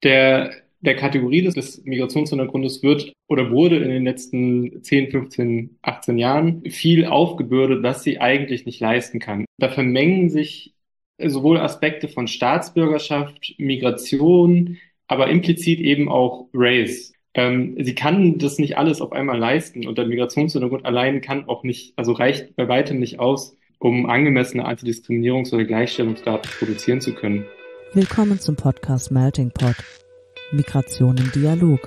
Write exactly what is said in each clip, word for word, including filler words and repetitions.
Der, der Kategorie des, des Migrationshintergrundes wird oder wurde in den letzten zehn, fünfzehn, achtzehn Jahren viel aufgebürdet, was sie eigentlich nicht leisten kann. Da vermengen sich sowohl Aspekte von Staatsbürgerschaft, Migration, aber implizit eben auch Race. Ähm, sie kann das nicht alles auf einmal leisten und der Migrationshintergrund allein kann auch nicht, also reicht bei weitem nicht aus, um angemessene Antidiskriminierungs- oder Gleichstellungsdaten produzieren zu können. Willkommen zum Podcast Melting Pot. Migration im Dialog.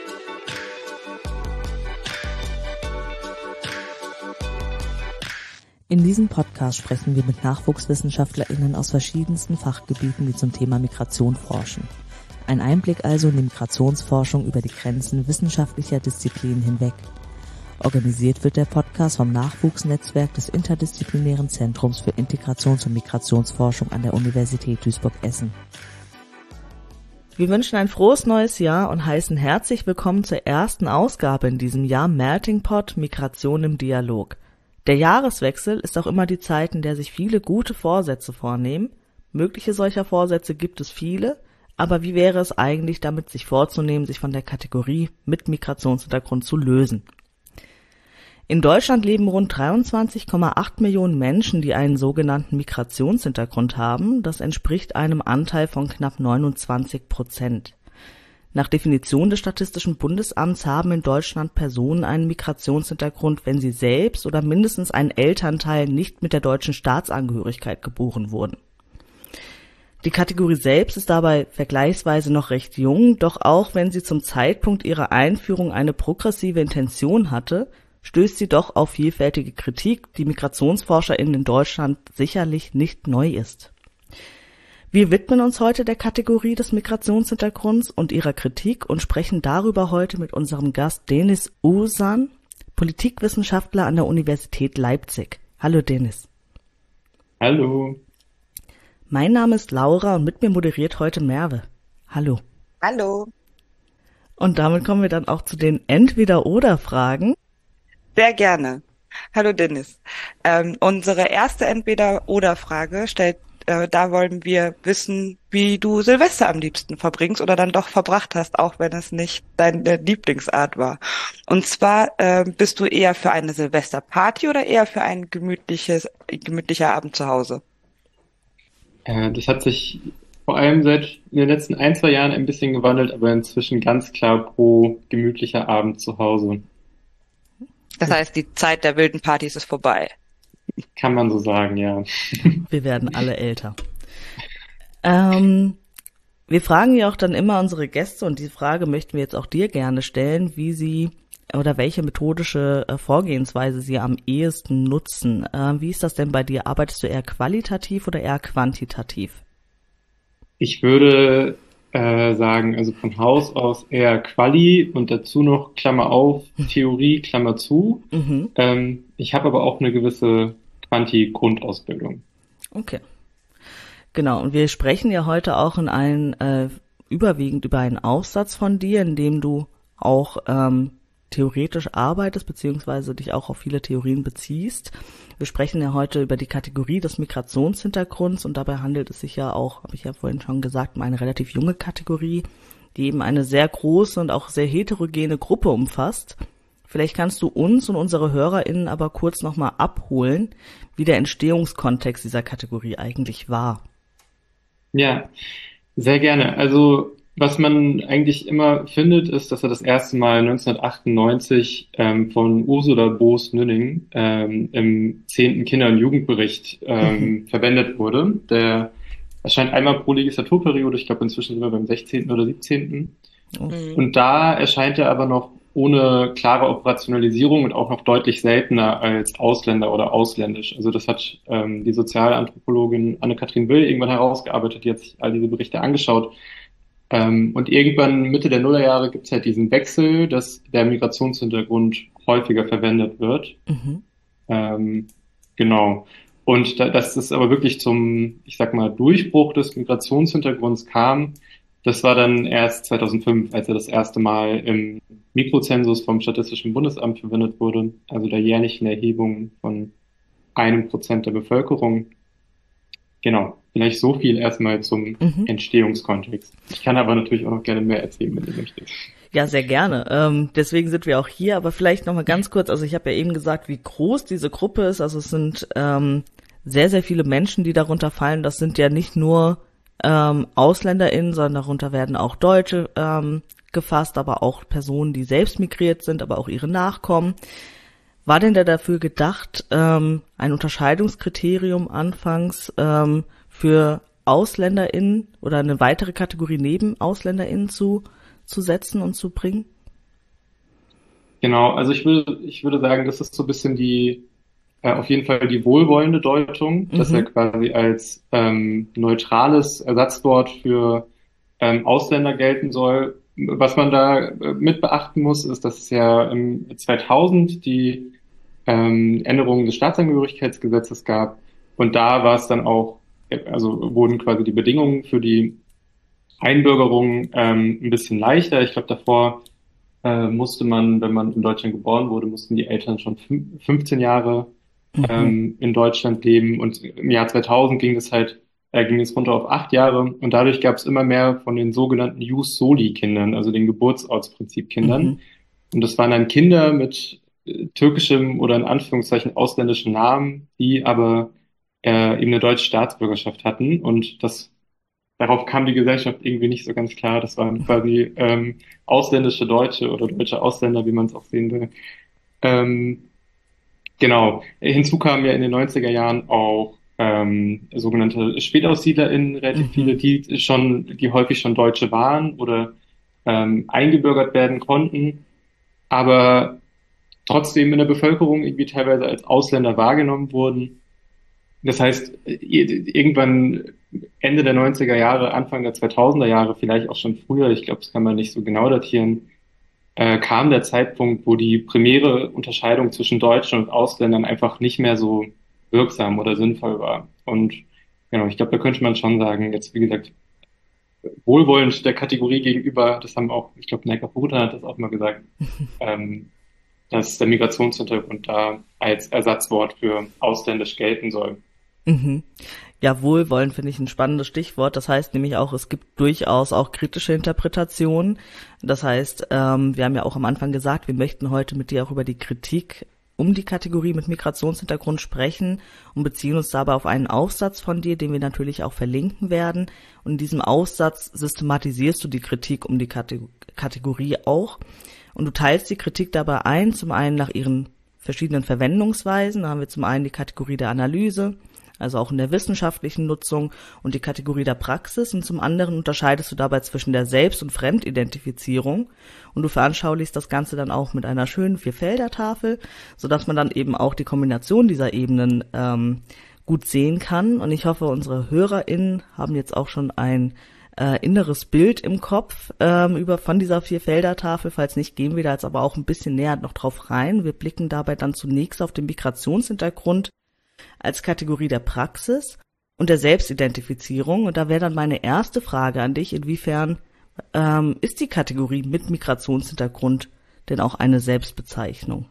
In diesem Podcast sprechen wir mit NachwuchswissenschaftlerInnen aus verschiedensten Fachgebieten, die zum Thema Migration forschen. Ein Einblick also in die Migrationsforschung über die Grenzen wissenschaftlicher Disziplinen hinweg. Organisiert wird der Podcast vom Nachwuchsnetzwerk des Interdisziplinären Zentrums für Integrations- und Migrationsforschung an der Universität Duisburg-Essen. Wir wünschen ein frohes neues Jahr und heißen herzlich willkommen zur ersten Ausgabe in diesem Jahr Melting Pot Migration im Dialog. Der Jahreswechsel ist auch immer die Zeit, in der sich viele gute Vorsätze vornehmen. Mögliche solcher Vorsätze gibt es viele, aber wie wäre es eigentlich damit, sich vorzunehmen, sich von der Kategorie mit Migrationshintergrund zu lösen? In Deutschland leben rund dreiundzwanzig Komma acht Millionen Menschen, die einen sogenannten Migrationshintergrund haben. Das entspricht einem Anteil von knapp neunundzwanzig Prozent. Nach Definition des Statistischen Bundesamts haben in Deutschland Personen einen Migrationshintergrund, wenn sie selbst oder mindestens ein Elternteil nicht mit der deutschen Staatsangehörigkeit geboren wurden. Die Kategorie selbst ist dabei vergleichsweise noch recht jung, doch auch wenn sie zum Zeitpunkt ihrer Einführung eine progressive Intention hatte, stößt sie doch auf vielfältige Kritik, die MigrationsforscherInnen in Deutschland sicherlich nicht neu ist. Wir widmen uns heute der Kategorie des Migrationshintergrunds und ihrer Kritik und sprechen darüber heute mit unserem Gast Deniz Oğuzhan, Politikwissenschaftler an der Universität Leipzig. Hallo Deniz. Hallo. Mein Name ist Laura und mit mir moderiert heute Merve. Hallo. Hallo. Und damit kommen wir dann auch zu den Entweder-oder-Fragen. Sehr gerne. Hallo Deniz. Ähm, unsere erste Entweder-oder-Frage stellt, äh, da wollen wir wissen, wie du Silvester am liebsten verbringst oder dann doch verbracht hast, auch wenn es nicht deine Lieblingsart war. Und zwar, äh, bist du eher für eine Silvesterparty oder eher für ein gemütliches, gemütlicher Abend zu Hause? Äh, das hat sich vor allem seit in den letzten ein, zwei Jahren ein bisschen gewandelt, aber inzwischen ganz klar pro gemütlicher Abend zu Hause. Das heißt, die Zeit der wilden Partys ist vorbei. Kann man so sagen, ja. Wir werden alle älter. Ähm, wir fragen ja auch dann immer unsere Gäste, und diese Frage möchten wir jetzt auch dir gerne stellen, wie sie oder welche methodische äh, Vorgehensweise sie am ehesten nutzen. Äh, wie ist das denn bei dir? Arbeitest du eher qualitativ oder eher quantitativ? Ich würde äh, sagen, also von Haus aus eher Quali und dazu noch Klammer auf, Theorie, Klammer zu. Mhm. Ähm, ich habe aber auch eine gewisse Quanti-Grundausbildung. Okay. Genau, und wir sprechen ja heute auch in allen äh, überwiegend über einen Aufsatz von dir, in dem du auch ähm, theoretisch arbeitest, beziehungsweise dich auch auf viele Theorien beziehst. Wir sprechen ja heute über die Kategorie des Migrationshintergrunds und dabei handelt es sich ja auch, habe ich ja vorhin schon gesagt, um eine relativ junge Kategorie, die eben eine sehr große und auch sehr heterogene Gruppe umfasst. Vielleicht kannst du uns und unsere HörerInnen aber kurz nochmal abholen, wie der Entstehungskontext dieser Kategorie eigentlich war. Ja, sehr gerne. Also was man eigentlich immer findet, ist, dass er das erste Mal neunzehnhundertachtundneunzig ähm, von Ursula Boos-Nünning ähm, im zehnten Kinder- und Jugendbericht ähm, verwendet wurde. Der erscheint einmal pro Legislaturperiode, ich glaube inzwischen sind wir beim sechzehnten oder siebzehnten Mhm. Und da erscheint er aber noch ohne klare Operationalisierung und auch noch deutlich seltener als Ausländer oder ausländisch. Also das hat ähm, die Sozialanthropologin Anne-Kathrin Will irgendwann herausgearbeitet, die hat sich all diese Berichte angeschaut. Ähm, und irgendwann Mitte der Nullerjahre gibt es halt diesen Wechsel, dass der Migrationshintergrund häufiger verwendet wird. Mhm. Ähm, genau. Und da, dass das aber wirklich zum, ich sag mal, Durchbruch des Migrationshintergrunds kam, das war dann erst zweitausendfünf, als er das erste Mal im Mikrozensus vom Statistischen Bundesamt verwendet wurde, also der jährlichen Erhebung von einem Prozent der Bevölkerung. Genau, vielleicht so viel erstmal zum Mhm. Entstehungskontext. Ich kann aber natürlich auch noch gerne mehr erzählen, wenn du möchtest. Ja, sehr gerne. Ähm, deswegen sind wir auch hier, aber vielleicht noch mal ganz kurz, also ich habe ja eben gesagt, wie groß diese Gruppe ist. Also es sind ähm, sehr, sehr viele Menschen, die darunter fallen. Das sind ja nicht nur ähm, AusländerInnen, sondern darunter werden auch Deutsche ähm, gefasst, aber auch Personen, die selbst migriert sind, aber auch ihre Nachkommen. War denn da dafür gedacht, ähm, ein Unterscheidungskriterium anfangs ähm, für AusländerInnen oder eine weitere Kategorie neben AusländerInnen zu zu setzen und zu bringen? Genau, also ich würde, ich würde sagen, das ist so ein bisschen die, äh, auf jeden Fall die wohlwollende Deutung, dass er Mhm. quasi als ähm, neutrales Ersatzwort für ähm, Ausländer gelten soll. Was man da äh, mit beachten muss, ist, dass es ja im zweitausend die ähm, Änderungen des Staatsangehörigkeitsgesetzes gab. Und da war es dann auch, äh, also wurden quasi die Bedingungen für die Einbürgerung ähm, ein bisschen leichter. Ich glaube, davor äh, musste man, wenn man in Deutschland geboren wurde, mussten die Eltern schon fün- fünfzehn Jahre Mhm. ähm, in Deutschland leben. Und im Jahr zweitausend ging es halt, äh, ging es runter auf acht Jahre. Und dadurch gab es immer mehr von den sogenannten Jus Soli-Kindern, also den Geburtsortsprinzip-Kindern. Mhm. Und das waren dann Kinder mit äh, türkischem oder in Anführungszeichen ausländischen Namen, die aber äh, eben eine deutsche Staatsbürgerschaft hatten. Und das darauf kam die Gesellschaft irgendwie nicht so ganz klar. Das waren quasi ähm, ausländische Deutsche oder deutsche Ausländer, wie man es auch sehen will. Ähm, genau. Hinzu kamen ja in den neunziger Jahren auch ähm, sogenannte SpätaussiedlerInnen, relativ viele, Mhm. die schon, die häufig schon Deutsche waren oder ähm, eingebürgert werden konnten, aber trotzdem in der Bevölkerung irgendwie teilweise als Ausländer wahrgenommen wurden. Das heißt, irgendwann Ende der neunziger Jahre, Anfang der zweitausender Jahre, vielleicht auch schon früher, ich glaube, das kann man nicht so genau datieren, äh, kam der Zeitpunkt, wo die primäre Unterscheidung zwischen Deutschen und Ausländern einfach nicht mehr so wirksam oder sinnvoll war. Und genau, ich glaube, da könnte man schon sagen, jetzt wie gesagt, wohlwollend der Kategorie gegenüber, das haben auch, ich glaube, Necker Bruder hat das auch mal gesagt, ähm, dass der Migrationshintergrund da als Ersatzwort für ausländisch gelten soll. Mhm. Ja, Wohlwollen finde ich ein spannendes Stichwort. Das heißt nämlich auch, es gibt durchaus auch kritische Interpretationen. Das heißt, ähm, wir haben ja auch am Anfang gesagt, wir möchten heute mit dir auch über die Kritik um die Kategorie mit Migrationshintergrund sprechen und beziehen uns dabei auf einen Aufsatz von dir, den wir natürlich auch verlinken werden. Und in diesem Aufsatz systematisierst du die Kritik um die Kate- Kategorie auch. Und du teilst die Kritik dabei ein, zum einen nach ihren verschiedenen Verwendungsweisen. Da haben wir zum einen die Kategorie der Analyse, also auch in der wissenschaftlichen Nutzung, und die Kategorie der Praxis, und zum anderen unterscheidest du dabei zwischen der Selbst- und Fremdidentifizierung, und du veranschaulichst das Ganze dann auch mit einer schönen Vierfeldertafel, sodass man dann eben auch die Kombination dieser Ebenen ähm, gut sehen kann. Und ich hoffe, unsere HörerInnen haben jetzt auch schon ein äh, inneres Bild im Kopf ähm, über von dieser Vierfeldertafel. Falls nicht, gehen wir da jetzt aber auch ein bisschen näher noch drauf rein. Wir blicken dabei dann zunächst auf den Migrationshintergrund als Kategorie der Praxis und der Selbstidentifizierung. Und da wäre dann meine erste Frage an dich, inwiefern ähm, ist die Kategorie mit Migrationshintergrund denn auch eine Selbstbezeichnung?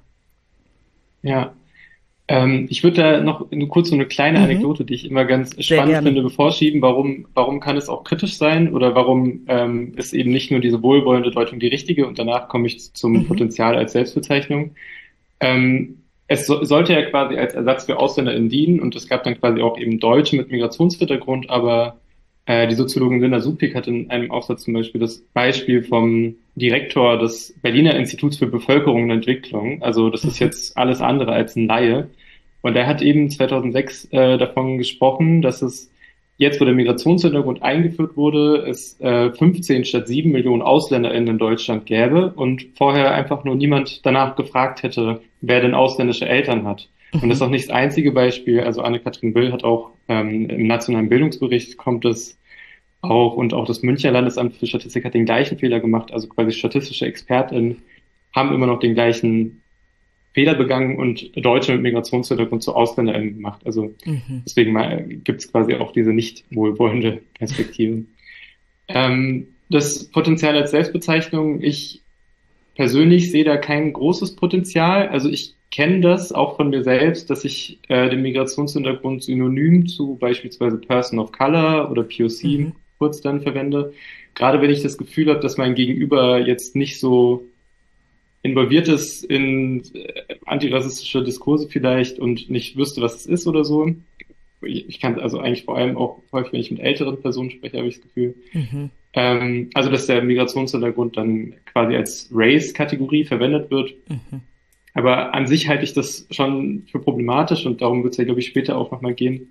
Ja, ähm, ich würde da noch nur kurz so eine kleine Mhm, Anekdote, die ich immer ganz sehr spannend gerne. finde, bevorschieben. Warum, warum kann es auch kritisch sein oder warum ähm, ist eben nicht nur diese wohlwollende Deutung die richtige und danach komme ich zum Mhm, Potenzial als Selbstbezeichnung. Ähm, es so, sollte ja quasi als Ersatz für AusländerInnen dienen und es gab dann quasi auch eben Deutsche mit Migrationshintergrund, aber äh, die Soziologin Linda Supik hat in einem Aufsatz zum Beispiel das Beispiel vom Direktor des Berliner Instituts für Bevölkerung und Entwicklung, also das ist mhm, jetzt alles andere als ein Laie, und er hat eben zweitausendsechs äh, davon gesprochen, dass es jetzt, wo der Migrationshintergrund eingeführt wurde, es äh, fünfzehn statt sieben Millionen AusländerInnen in Deutschland gäbe und vorher einfach nur niemand danach gefragt hätte, wer denn ausländische Eltern hat. Und das mhm, ist auch nicht das einzige Beispiel. Also Anne-Kathrin Will hat auch ähm, im nationalen Bildungsbericht kommt es auch, und auch das Münchner Landesamt für Statistik hat den gleichen Fehler gemacht. Also quasi statistische ExpertInnen haben immer noch den gleichen Fehler begangen und Deutsche mit Migrationshintergrund zu AusländerInnen gemacht. Also mhm, deswegen gibt es quasi auch diese nicht wohlwollende Perspektive. Ähm, das Potenzial als Selbstbezeichnung, ich persönlich sehe da kein großes Potenzial. Also ich kenne das auch von mir selbst, dass ich äh, den Migrationshintergrund synonym zu beispielsweise Person of Color oder P O C Mhm. kurz dann verwende. Gerade wenn ich das Gefühl habe, dass mein Gegenüber jetzt nicht so involviert ist in äh, antirassistische Diskurse vielleicht und nicht wüsste, was es ist oder so. Ich, ich kann also eigentlich vor allem auch häufig, wenn ich mit älteren Personen spreche, habe ich das Gefühl. Mhm. Ähm, also, dass der Migrationshintergrund dann quasi als Race-Kategorie verwendet wird. Mhm. Aber an sich halte ich das schon für problematisch und darum wird es ja, glaube ich, später auch nochmal gehen.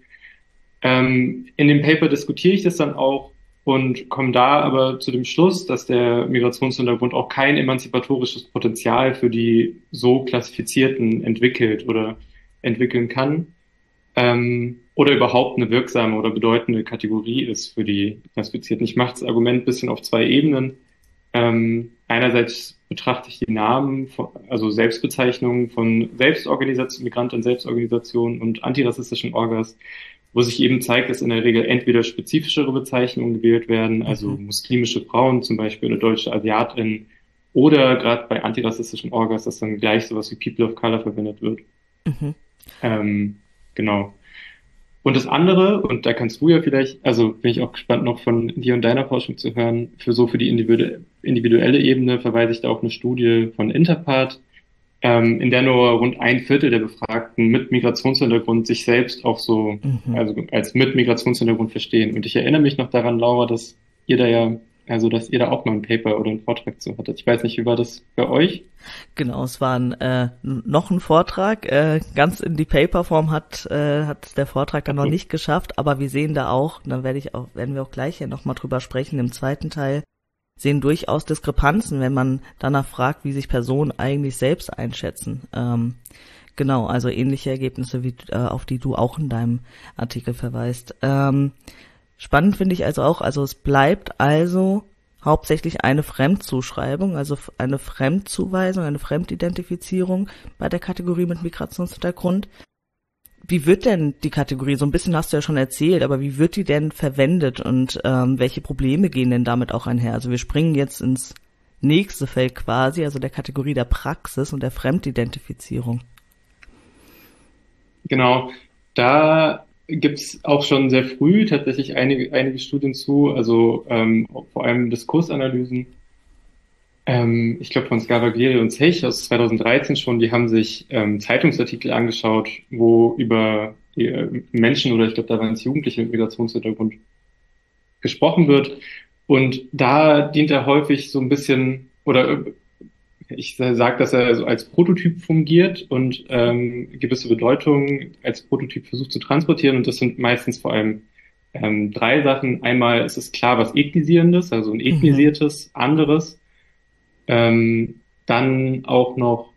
Ähm, in dem Paper diskutiere ich das dann auch und komme da aber zu dem Schluss, dass der Migrationshintergrund auch kein emanzipatorisches Potenzial für die so Klassifizierten entwickelt oder entwickeln kann, ähm, oder überhaupt eine wirksame oder bedeutende Kategorie ist für die Klassifizierten. Ich mache das Argument ein bisschen auf zwei Ebenen. Ähm, einerseits betrachte ich die Namen, von, also Selbstbezeichnungen von Selbstorganisationen, Migranten- und Selbstorganisationen und antirassistischen Orgas, wo sich eben zeigt, dass in der Regel entweder spezifischere Bezeichnungen gewählt werden, also Mhm. muslimische Frauen zum Beispiel oder deutsche AsiatInnen, oder gerade bei antirassistischen Orgas, dass dann gleich sowas wie People of Color verwendet wird. Mhm. Ähm, genau. Und das andere, und da kannst du ja vielleicht, also bin ich auch gespannt noch von dir und deiner Forschung zu hören, für so für die individu individuelle Ebene verweise ich da auf eine Studie von Interpart, ähm, in der nur rund ein Viertel der Befragten mit Migrationshintergrund sich selbst auch so, Mhm. also als mit Migrationshintergrund verstehen. Und ich erinnere mich noch daran, Laura, dass ihr da ja, also dass ihr da auch mal ein Paper oder einen Vortrag zu hattet. Ich weiß nicht, wie war das bei euch? Genau, es war ein, äh, noch ein Vortrag. Äh, ganz in die Paperform hat äh, hat der Vortrag dann noch Also, nicht geschafft, aber wir sehen da auch, und dann werde ich auch, werden wir auch gleich hier nochmal drüber sprechen im zweiten Teil, sehen durchaus Diskrepanzen, wenn man danach fragt, wie sich Personen eigentlich selbst einschätzen. Ähm, genau, also ähnliche Ergebnisse, wie äh, auf die du auch in deinem Artikel verweist. Ähm, spannend finde ich also auch, also es bleibt also hauptsächlich eine Fremdzuschreibung, also f- eine Fremdzuweisung, eine Fremdidentifizierung bei der Kategorie mit Migrationshintergrund. Wie wird denn die Kategorie, so ein bisschen hast du ja schon erzählt, aber wie wird die denn verwendet und ähm, welche Probleme gehen denn damit auch einher? Also wir springen jetzt ins nächste Feld quasi, also der Kategorie der Praxis und der Fremdidentifizierung. genau, da gibt's auch schon sehr früh tatsächlich einige, einige Studien zu, also ähm, vor allem Diskursanalysen. Ähm, ich glaube von Scaraglieri und Zech aus zwanzig dreizehn schon, die haben sich ähm, Zeitungsartikel angeschaut, wo über die, äh, Menschen oder ich glaube, da waren es Jugendliche mit Migrationshintergrund gesprochen wird. Und da dient er häufig so ein bisschen, oder äh, ich sage, dass er so als Prototyp fungiert und ähm, gewisse Bedeutung als Prototyp versucht zu transportieren. Und das sind meistens vor allem ähm, drei Sachen. Einmal ist es klar, was ethnisierendes, also ein Mhm. ethnisiertes anderes. Ähm, dann auch noch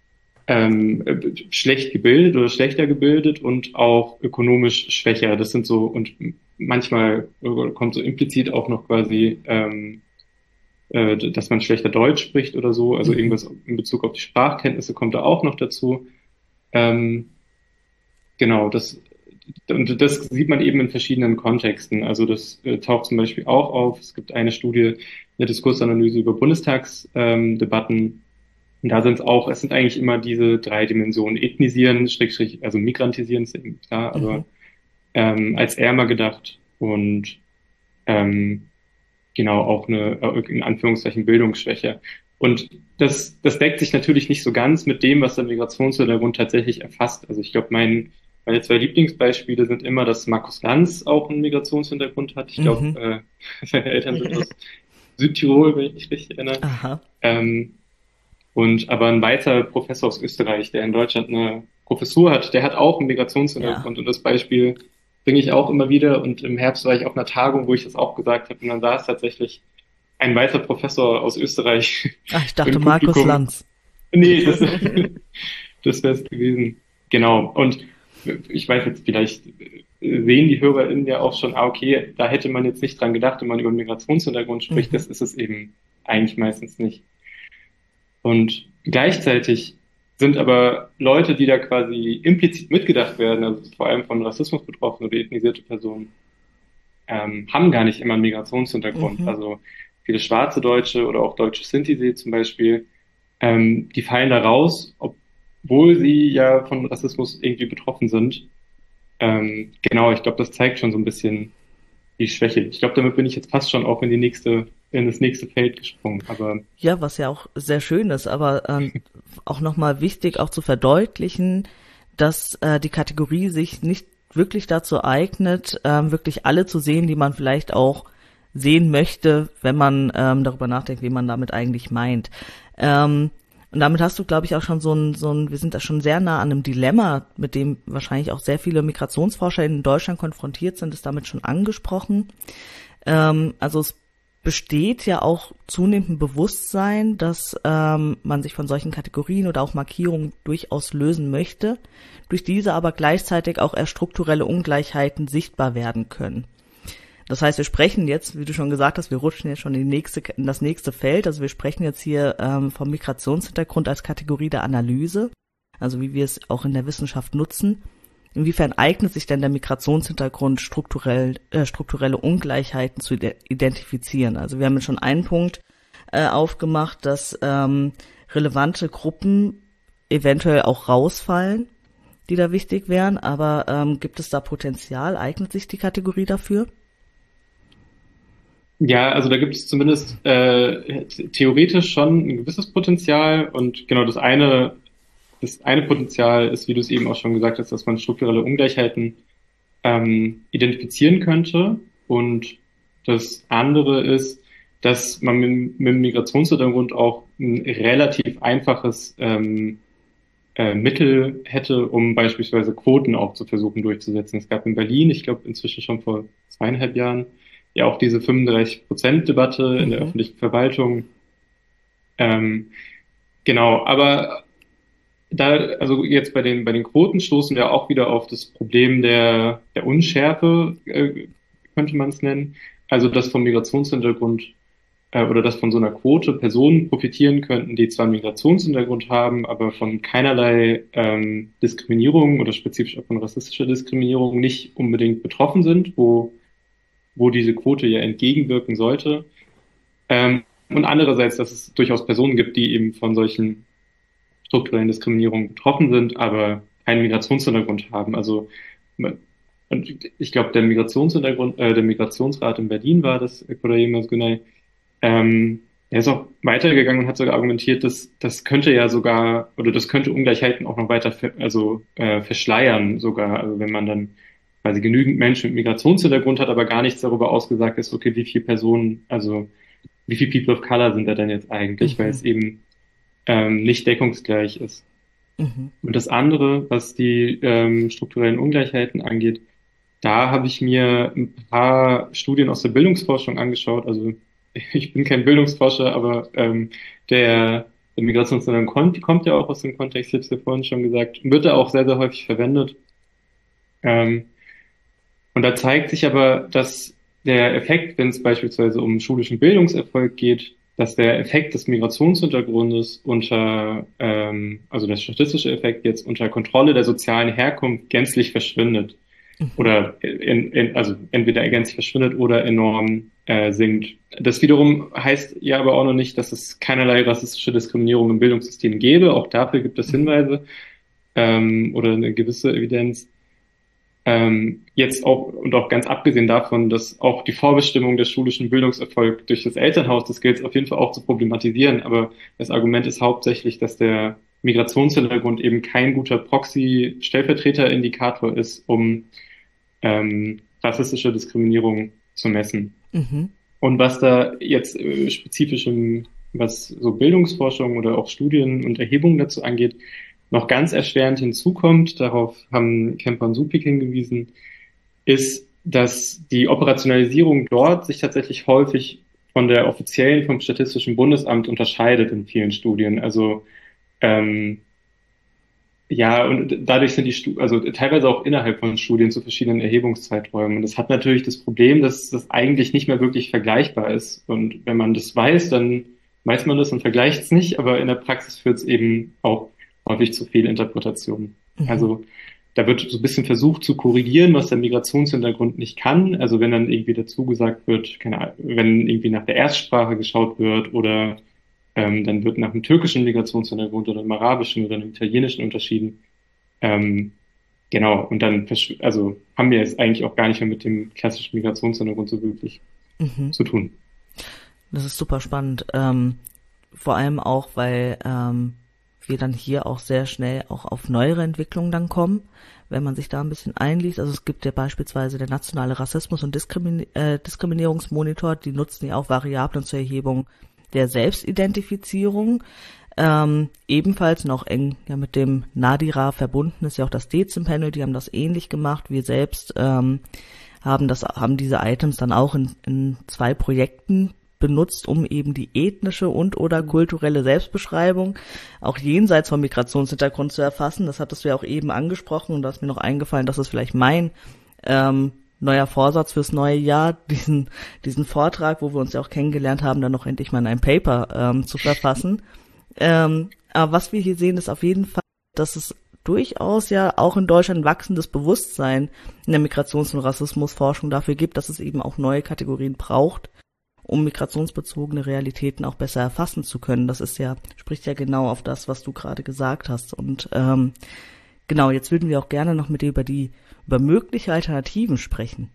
ähm, äh, schlecht gebildet oder schlechter gebildet und auch ökonomisch schwächer. Das sind so, und manchmal äh, kommt so implizit auch noch quasi, ähm, äh, dass man schlechter Deutsch spricht oder so. Also Mhm. irgendwas in Bezug auf die Sprachkenntnisse kommt da auch noch dazu. Ähm, genau, das, und das sieht man eben in verschiedenen Kontexten. Also das äh, taucht zum Beispiel auch auf. Es gibt eine Studie, eine Diskursanalyse über Bundestagsdebatten. Ähm, Debatten. Und da sind es auch, es sind eigentlich immer diese drei Dimensionen. Ethnisieren, Schrägstrich, also migrantisieren ist eben klar, Mhm. aber ähm, als ärmer gedacht und ähm, genau auch eine, äh, in Anführungszeichen, Bildungsschwäche. Und das, das deckt sich natürlich nicht so ganz mit dem, was der Migrationshintergrund tatsächlich erfasst. Also ich glaube, mein, meine zwei Lieblingsbeispiele sind immer, dass Markus Lanz auch einen Migrationshintergrund hat. Ich glaube, Mhm. äh, seine Eltern sind aus Südtirol, wenn ich mich richtig erinnere. Aha. Ähm, und aber ein weiterer Professor aus Österreich, der in Deutschland eine Professur hat, der hat auch einen Ja. Migrationshintergrund. Und das Beispiel bringe ich auch immer wieder. Und im Herbst war ich auf einer Tagung, wo ich das auch gesagt habe. Und dann saß tatsächlich ein weißer Professor aus Österreich Ach, ich dachte im Markus Publikum. Lanz. Nee, das, das wäre es gewesen. Genau. Und ich weiß jetzt, vielleicht sehen die HörerInnen ja auch schon, ah, okay, da hätte man jetzt nicht dran gedacht, wenn man über einen Migrationshintergrund spricht. Mhm. Das ist es eben eigentlich meistens nicht. Und gleichzeitig sind aber Leute, die da quasi implizit mitgedacht werden, also vor allem von Rassismus betroffene oder ethnisierte Personen, ähm, haben gar nicht immer einen Migrationshintergrund. Mhm. Also viele schwarze Deutsche oder auch deutsche Sinti zum Beispiel, ähm, die fallen da raus, obwohl sie ja von Rassismus irgendwie betroffen sind. Ähm, genau, ich glaube, das zeigt schon so ein bisschen die Schwäche. Ich glaube, damit bin ich jetzt fast schon auch in die nächste, in das nächste Feld gesprungen. Aber Ja, was ja auch sehr schön ist, aber ähm, auch nochmal wichtig, auch zu verdeutlichen, dass äh, die Kategorie sich nicht wirklich dazu eignet, ähm, wirklich alle zu sehen, die man vielleicht auch sehen möchte, wenn man ähm, darüber nachdenkt, wie man damit eigentlich meint. Ähm, und damit hast du, glaube ich, auch schon so ein, so ein, wir sind da schon sehr nah an einem Dilemma, mit dem wahrscheinlich auch sehr viele Migrationsforscher in Deutschland konfrontiert sind, ist damit schon angesprochen. Ähm, also es besteht ja auch zunehmend ein Bewusstsein, dass ähm, man sich von solchen Kategorien oder auch Markierungen durchaus lösen möchte, durch diese aber gleichzeitig auch erst strukturelle Ungleichheiten sichtbar werden können. Das heißt, wir sprechen jetzt, wie du schon gesagt hast, wir rutschen jetzt schon in, die nächste, in das nächste Feld. Also wir sprechen jetzt hier ähm, vom Migrationshintergrund als Kategorie der Analyse, also wie wir es auch in der Wissenschaft nutzen. Inwiefern eignet sich denn der Migrationshintergrund strukturell, äh, strukturelle Ungleichheiten zu identifizieren? Also wir haben jetzt schon einen Punkt äh, aufgemacht, dass ähm, relevante Gruppen eventuell auch rausfallen, die da wichtig wären. Aber ähm, gibt es da Potenzial? Eignet sich die Kategorie dafür? ja, also da gibt es zumindest äh, theoretisch schon ein gewisses Potenzial. Und genau das eine, das eine Potenzial ist, wie du es eben auch schon gesagt hast, dass man strukturelle Ungleichheiten ähm, identifizieren könnte. Und das andere ist, dass man mit, mit dem Migrationshintergrund auch ein relativ einfaches ähm, äh, Mittel hätte, um beispielsweise Quoten auch zu versuchen durchzusetzen. Es gab in Berlin, ich glaube inzwischen schon vor zweieinhalb Jahren, ja auch diese fünfunddreißig-Prozent-Debatte in der Mhm. öffentlichen Verwaltung. Ähm, genau, aber da, also jetzt bei den, bei den Quoten stoßen wir auch wieder auf das Problem der, der Unschärfe, äh, könnte man es nennen. Also, dass vom Migrationshintergrund, äh, oder dass von so einer Quote Personen profitieren könnten, die zwar einen Migrationshintergrund haben, aber von keinerlei, ähm, Diskriminierung oder spezifisch auch von rassistischer Diskriminierung nicht unbedingt betroffen sind, wo, wo diese Quote ja entgegenwirken sollte. Ähm, und andererseits, dass es durchaus Personen gibt, die eben von solchen strukturellen Diskriminierungen betroffen sind, aber keinen Migrationshintergrund haben. Also und ich glaube, der Migrationshintergrund, äh, der Migrationsrat in Berlin war das, Koray Mazgunay, ähm, er ist auch weitergegangen und hat sogar argumentiert, dass das könnte ja sogar, oder das könnte Ungleichheiten auch noch weiter, ver, also äh, verschleiern sogar, also wenn man dann quasi genügend Menschen mit Migrationshintergrund hat, aber gar nichts darüber ausgesagt ist, okay, wie viele Personen, also wie viele People of Color sind da denn jetzt eigentlich, weil Mhm. es eben ähm, nicht deckungsgleich ist. Mhm. Und das andere, was die ähm, strukturellen Ungleichheiten angeht, da habe ich mir ein paar Studien aus der Bildungsforschung angeschaut. Also ich bin kein Bildungsforscher, aber ähm, der, der Migrationshintergrund kommt, kommt ja auch aus dem Kontext, ich habe es ja vorhin schon gesagt, wird da auch sehr, sehr häufig verwendet. Ähm, und da zeigt sich aber, dass der Effekt, wenn es beispielsweise um schulischen Bildungserfolg geht, dass der Effekt des Migrationshintergrundes unter, ähm, also der statistische Effekt jetzt unter Kontrolle der sozialen Herkunft gänzlich verschwindet. Mhm. Oder in, in, also entweder gänzlich verschwindet oder enorm äh, sinkt. Das wiederum heißt ja aber auch noch nicht, dass es keinerlei rassistische Diskriminierung im Bildungssystem gäbe. Auch dafür gibt es Mhm. Hinweise ähm, oder eine gewisse Evidenz. Ähm, jetzt auch und auch ganz abgesehen davon, dass auch die Vorbestimmung des schulischen Bildungserfolgs durch das Elternhaus, das gilt es auf jeden Fall auch zu problematisieren. Aber das Argument ist hauptsächlich, dass der Migrationshintergrund eben kein guter Proxy-Stellvertreter-Indikator ist, um ähm, rassistische Diskriminierung zu messen. Mhm. Und was da jetzt äh, spezifisch im, was so Bildungsforschung oder auch Studien und Erhebungen dazu angeht, noch ganz erschwerend hinzukommt, darauf haben Kemper und Supik hingewiesen, ist, dass die Operationalisierung dort sich tatsächlich häufig von der offiziellen, vom Statistischen Bundesamt unterscheidet in vielen Studien. Also ähm, ja, und dadurch sind die, Stu also teilweise auch innerhalb von Studien zu verschiedenen Erhebungszeiträumen. Und das hat natürlich das Problem, dass das eigentlich nicht mehr wirklich vergleichbar ist. Und wenn man das weiß, dann weiß man das und vergleicht es nicht, aber in der Praxis führt es eben auch häufig zu Fehlinterpretationen. Mhm. Also da wird so ein bisschen versucht zu korrigieren, was der Migrationshintergrund nicht kann. Also wenn dann irgendwie dazu gesagt wird, keine Ahnung, wenn irgendwie nach der Erstsprache geschaut wird oder Ähm, dann wird nach einem türkischen Migrationshintergrund oder einem arabischen oder einem italienischen unterschieden. Ähm, genau, und dann verschw- also haben wir es eigentlich auch gar nicht mehr mit dem klassischen Migrationshintergrund so wirklich Mhm. zu tun. Das ist super spannend. Ähm, vor allem auch, weil ähm, wir dann hier auch sehr schnell auch auf neuere Entwicklungen dann kommen, wenn man sich da ein bisschen einliest. Also es gibt ja beispielsweise der nationale Rassismus- und Diskrimi äh, Diskriminierungsmonitor, die nutzen ja auch Variablen zur Erhebung der Selbstidentifizierung. Ähm, ebenfalls noch eng ja mit dem NADIRA verbunden ist ja auch das DEZIM-Panel, die haben das ähnlich gemacht. Wir selbst ähm, haben das, haben diese Items dann auch in, in zwei Projekten benutzt, um eben die ethnische und oder kulturelle Selbstbeschreibung auch jenseits vom Migrationshintergrund zu erfassen. Das hattest du ja auch eben angesprochen und da ist mir noch eingefallen, dass es vielleicht mein ähm, neuer Vorsatz fürs neue Jahr, diesen diesen Vortrag, wo wir uns ja auch kennengelernt haben, dann noch endlich mal in ein Paper ähm, zu verfassen. Ähm, aber was wir hier sehen, ist auf jeden Fall, dass es durchaus ja auch in Deutschland wachsendes Bewusstsein in der Migrations- und Rassismusforschung dafür gibt, dass es eben auch neue Kategorien braucht, um migrationsbezogene Realitäten auch besser erfassen zu können. Das ist ja, spricht ja genau auf das, was du gerade gesagt hast. Und ähm, genau, jetzt würden wir auch gerne noch mit dir über die, über mögliche Alternativen sprechen.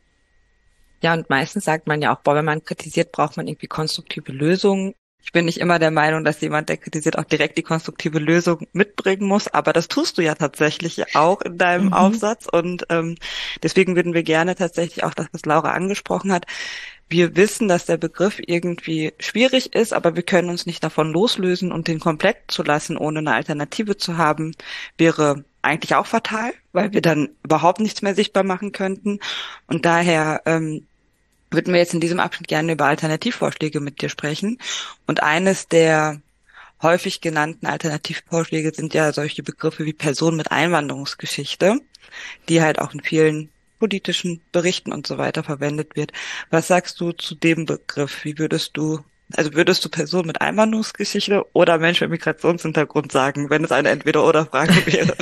Ja, und meistens sagt man ja auch, boah, wenn man kritisiert, braucht man irgendwie konstruktive Lösungen. Ich bin nicht immer der Meinung, dass jemand, der kritisiert, auch direkt die konstruktive Lösung mitbringen muss, aber das tust du ja tatsächlich auch in deinem Mhm. Aufsatz und ähm, deswegen würden wir gerne tatsächlich auch das, was Laura angesprochen hat. Wir wissen, dass der Begriff irgendwie schwierig ist, aber wir können uns nicht davon loslösen und den komplett zu lassen, ohne eine Alternative zu haben, wäre eigentlich auch fatal, weil wir dann überhaupt nichts mehr sichtbar machen könnten und daher ähm, würden wir jetzt in diesem Abschnitt gerne über Alternativvorschläge mit dir sprechen. Und eines der häufig genannten Alternativvorschläge sind ja solche Begriffe wie Person mit Einwanderungsgeschichte, die halt auch in vielen politischen Berichten und so weiter verwendet wird. Was sagst du zu dem Begriff? Wie würdest du, also würdest du Person mit Einwanderungsgeschichte oder Mensch mit Migrationshintergrund sagen, wenn es eine Entweder-oder-Frage wäre?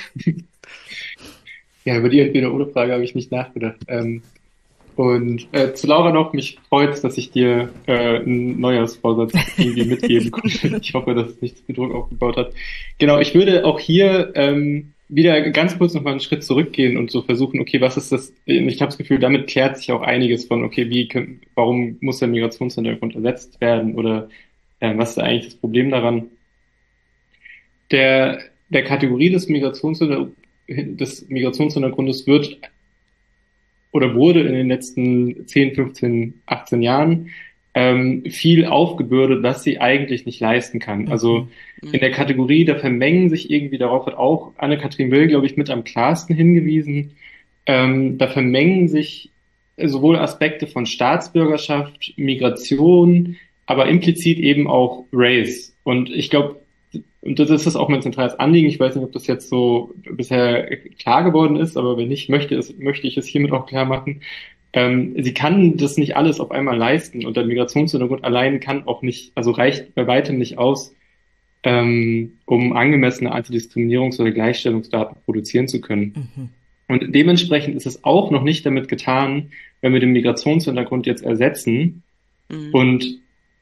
Ja, über die Entweder-oder-Frage habe ich nicht nachgedacht. Ähm, Und äh, zu Laura noch, mich freut, dass ich dir äh, einen Neujahrsvorsatz irgendwie mitgeben konnte. Ich hoffe, dass es nicht zu viel Druck aufgebaut hat. Genau, ich würde auch hier ähm, wieder ganz kurz nochmal einen Schritt zurückgehen und so versuchen, okay, was ist das? Ich habe das Gefühl, damit klärt sich auch einiges von, okay, wie können, warum muss der Migrationshintergrund ersetzt werden oder äh, was ist eigentlich das Problem daran? Der, der Kategorie des Migrationshinter des Migrationshintergrundes wird oder wurde in den letzten zehn, fünfzehn, achtzehn Jahren ähm, viel aufgebürdet, was sie eigentlich nicht leisten kann. Also in der Kategorie, da vermengen sich irgendwie, darauf hat auch Anne-Kathrin Will, glaube ich, mit am klarsten hingewiesen, ähm, da vermengen sich sowohl Aspekte von Staatsbürgerschaft, Migration, aber implizit eben auch Race. Und ich glaube, und das ist auch mein zentrales Anliegen. Ich weiß nicht, ob das jetzt so bisher klar geworden ist, aber wenn nicht, möchte, es, möchte ich es hiermit auch klar machen. Ähm, sie kann das nicht alles auf einmal leisten und der Migrationshintergrund allein kann auch nicht, also reicht bei weitem nicht aus, ähm, um angemessene Antidiskriminierungs- oder Gleichstellungsdaten produzieren zu können. Mhm. Und dementsprechend ist es auch noch nicht damit getan, wenn wir den Migrationshintergrund jetzt ersetzen Mhm. und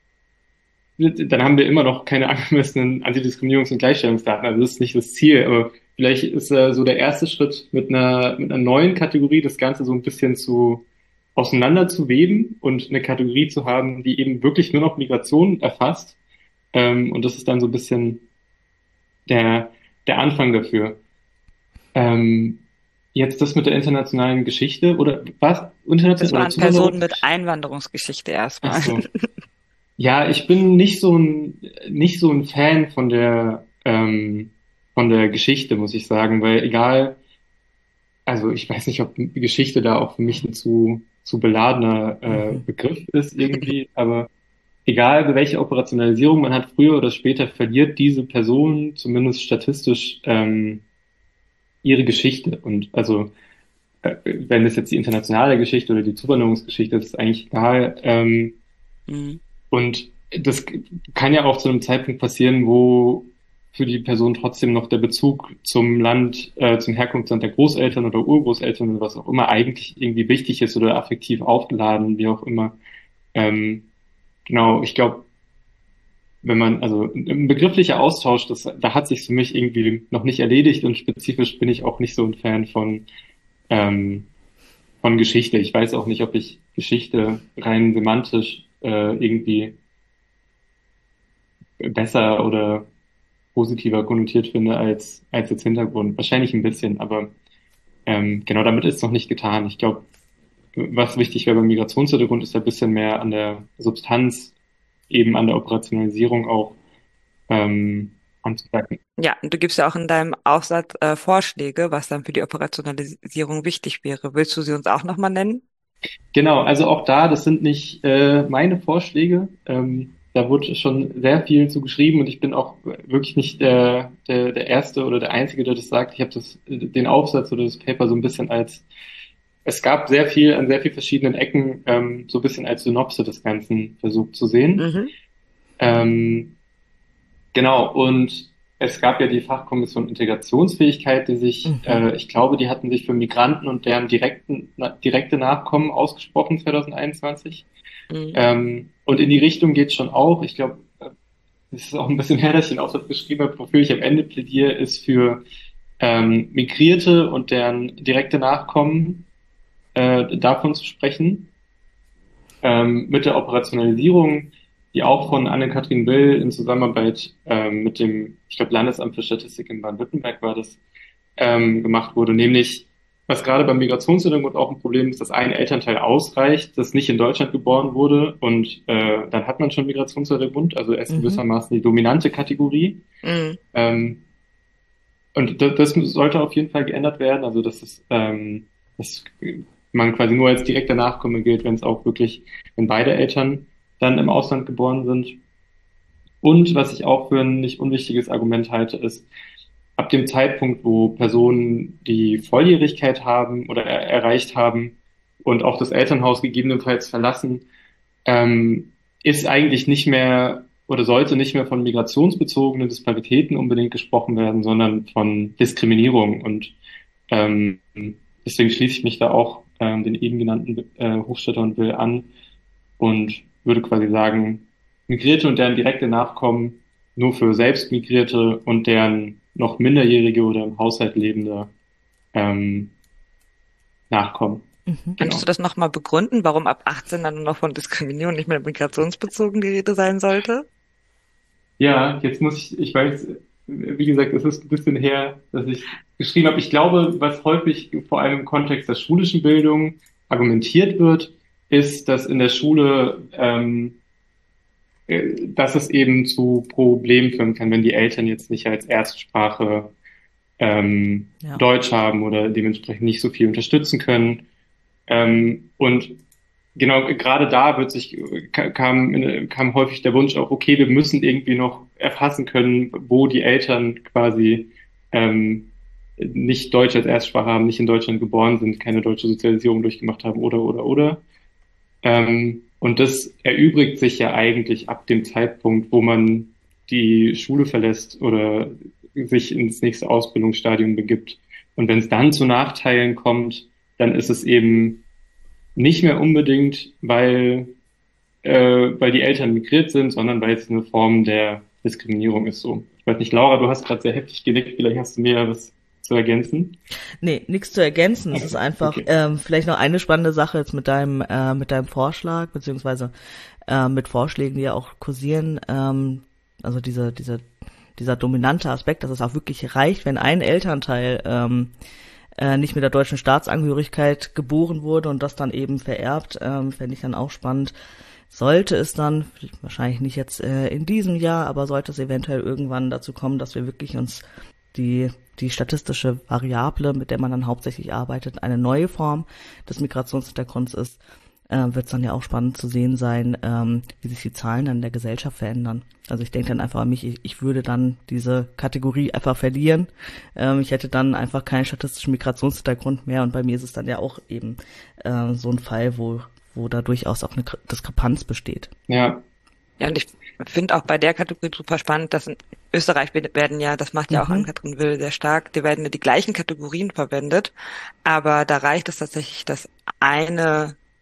dann haben wir immer noch keine angemessenen Antidiskriminierungs- und Gleichstellungsdaten. Also das ist nicht das Ziel, aber vielleicht ist äh, so der erste Schritt mit einer, mit einer neuen Kategorie das Ganze so ein bisschen zu auseinander zu weben und eine Kategorie zu haben, die eben wirklich nur noch Migration erfasst. Ähm, und das ist dann so ein bisschen der, der Anfang dafür. Ähm, jetzt das mit der internationalen Geschichte oder was? International Das oder waren Zuwanderung? Personen mit Einwanderungsgeschichte erstmal. Ach so. Ja, ich bin nicht so ein, nicht so ein Fan von der, ähm, von der Geschichte, muss ich sagen, weil egal, also ich weiß nicht, ob Geschichte da auch für mich ein zu, zu beladener äh, Mhm. Begriff ist irgendwie, aber egal welche Operationalisierung man hat, früher oder später verliert diese Person zumindest statistisch ähm, ihre Geschichte. Und also äh, wenn es jetzt die internationale Geschichte oder die Zuwanderungsgeschichte ist, ist eigentlich egal. Ähm, Mhm. Und das kann ja auch zu einem Zeitpunkt passieren, wo für die Person trotzdem noch der Bezug zum Land, äh, zum Herkunftsland der Großeltern oder Urgroßeltern oder was auch immer eigentlich irgendwie wichtig ist oder affektiv aufgeladen, wie auch immer. Ähm, genau, ich glaube, wenn man, also ein begrifflicher Austausch, das, da hat sich für mich irgendwie noch nicht erledigt und spezifisch bin ich auch nicht so ein Fan von, ähm, von Geschichte. Ich weiß auch nicht, ob ich Geschichte rein semantisch äh, irgendwie besser oder positiver konnotiert finde als, als jetzt Hintergrund. Wahrscheinlich ein bisschen, aber ähm, genau damit ist es noch nicht getan. Ich glaube, was wichtig wäre beim Migrationshintergrund, ist ein bisschen mehr an der Substanz, eben an der Operationalisierung auch ähm, anzupacken. Ja, und du gibst ja auch in deinem Aufsatz äh, Vorschläge, was dann für die Operationalisierung wichtig wäre. Willst du sie uns auch nochmal nennen? Genau, also auch da, das sind nicht äh, meine Vorschläge. Ähm, da wurde schon sehr viel zu geschrieben und ich bin auch wirklich nicht der, der, der Erste oder der Einzige, der das sagt. Ich habe das, den Aufsatz oder das Paper so ein bisschen als, es gab sehr viel an sehr vielen verschiedenen Ecken, ähm, so ein bisschen als Synopse des Ganzen versucht zu sehen. Mhm. Ähm, genau, und es gab ja die Fachkommission Integrationsfähigkeit, die sich, Mhm. äh, ich glaube, die hatten sich für Migranten und deren direkten, na, direkte Nachkommen ausgesprochen zwanzig einundzwanzig. Mhm. Ähm, und in die Richtung geht's schon auch. Ich glaube, es ist auch ein bisschen her, dass ich den Aufsatz geschrieben habe, wofür ich am Ende plädiere, ist für ähm, Migrierte und deren direkte Nachkommen äh, davon zu sprechen. Ähm, mit der Operationalisierung, die auch von Anne-Kathrin Will in Zusammenarbeit ähm, mit dem, ich glaube, Landesamt für Statistik in Baden-Württemberg war das, ähm, gemacht wurde. Nämlich, was gerade beim Migrationshintergrund auch ein Problem ist, dass ein Elternteil ausreicht, das nicht in Deutschland geboren wurde und äh, dann hat man schon Migrationshintergrund, also er ist Mhm. gewissermaßen die dominante Kategorie. Mhm. Ähm, und das, das sollte auf jeden Fall geändert werden, also dass es, ähm, dass man quasi nur als direkter Nachkomme gilt, wenn es auch wirklich, wenn beide Eltern dann im Ausland geboren sind. Und was ich auch für ein nicht unwichtiges Argument halte, ist, ab dem Zeitpunkt, wo Personen die Volljährigkeit haben oder er erreicht haben und auch das Elternhaus gegebenenfalls verlassen, ähm, ist eigentlich nicht mehr oder sollte nicht mehr von migrationsbezogenen Disparitäten unbedingt gesprochen werden, sondern von Diskriminierung. Und ähm, deswegen schließe ich mich da auch ähm, den eben genannten äh, Hofstetter und Will an und würde quasi sagen, Migrierte und deren direkte Nachkommen nur für Selbstmigrierte und deren noch Minderjährige oder im Haushalt lebende ähm, Nachkommen. Mhm. Kannst Genau. du das nochmal begründen, warum ab achtzehn dann nur noch von Diskriminierung, nicht mehr migrationsbezogen die Rede sein sollte? Ja, jetzt muss ich, ich weiß, wie gesagt, es ist ein bisschen her, dass ich geschrieben habe. Ich glaube, was häufig vor allem im Kontext der schulischen Bildung argumentiert wird, ist, dass in der Schule, ähm, äh, dass es eben zu Problemen führen kann, wenn die Eltern jetzt nicht als Erstsprache ähm, Ja. Deutsch haben oder dementsprechend nicht so viel unterstützen können. Ähm, und genau, gerade da wird sich, kam, kam häufig der Wunsch auch, okay, wir müssen irgendwie noch erfassen können, wo die Eltern quasi ähm, nicht Deutsch als Erstsprache haben, nicht in Deutschland geboren sind, keine deutsche Sozialisierung durchgemacht haben oder, oder, oder. Ähm, und das erübrigt sich ja eigentlich ab dem Zeitpunkt, wo man die Schule verlässt oder sich ins nächste Ausbildungsstadium begibt. Und wenn es dann zu Nachteilen kommt, dann ist es eben nicht mehr unbedingt, weil, äh, weil die Eltern migriert sind, sondern weil es eine Form der Diskriminierung ist so. Ich weiß nicht, Laura, du hast gerade sehr heftig genickt, vielleicht hast du mir was zu ergänzen. Nee, nichts zu ergänzen. Es Okay, ist einfach okay. ähm, vielleicht noch eine spannende Sache jetzt mit deinem äh, mit deinem Vorschlag, beziehungsweise äh, mit Vorschlägen, die ja auch kursieren. Ähm, also diese diese dieser dominante Aspekt, dass es auch wirklich reicht, wenn ein Elternteil ähm, äh, nicht mit der deutschen Staatsangehörigkeit geboren wurde und das dann eben vererbt, ähm, fände ich dann auch spannend. Sollte es dann, wahrscheinlich nicht jetzt äh, in diesem Jahr, aber sollte es eventuell irgendwann dazu kommen, dass wir wirklich uns die die statistische Variable, mit der man dann hauptsächlich arbeitet, eine neue Form des Migrationshintergrunds ist, äh, wird es dann ja auch spannend zu sehen sein, ähm, wie sich die Zahlen dann in der Gesellschaft verändern. Also ich denke dann einfach an mich, ich, ich würde dann diese Kategorie einfach verlieren. Ähm, ich hätte dann einfach keinen statistischen Migrationshintergrund mehr und bei mir ist es dann ja auch eben äh, so ein Fall, wo wo da durchaus auch eine Diskrepanz besteht. Ja, Ja, und ich finde auch bei der Kategorie super spannend, dass in Österreich werden ja, das macht ja auch Mhm. Ann-Kathrin Will sehr stark, da werden ja die gleichen Kategorien verwendet, aber da reicht es tatsächlich, dass eine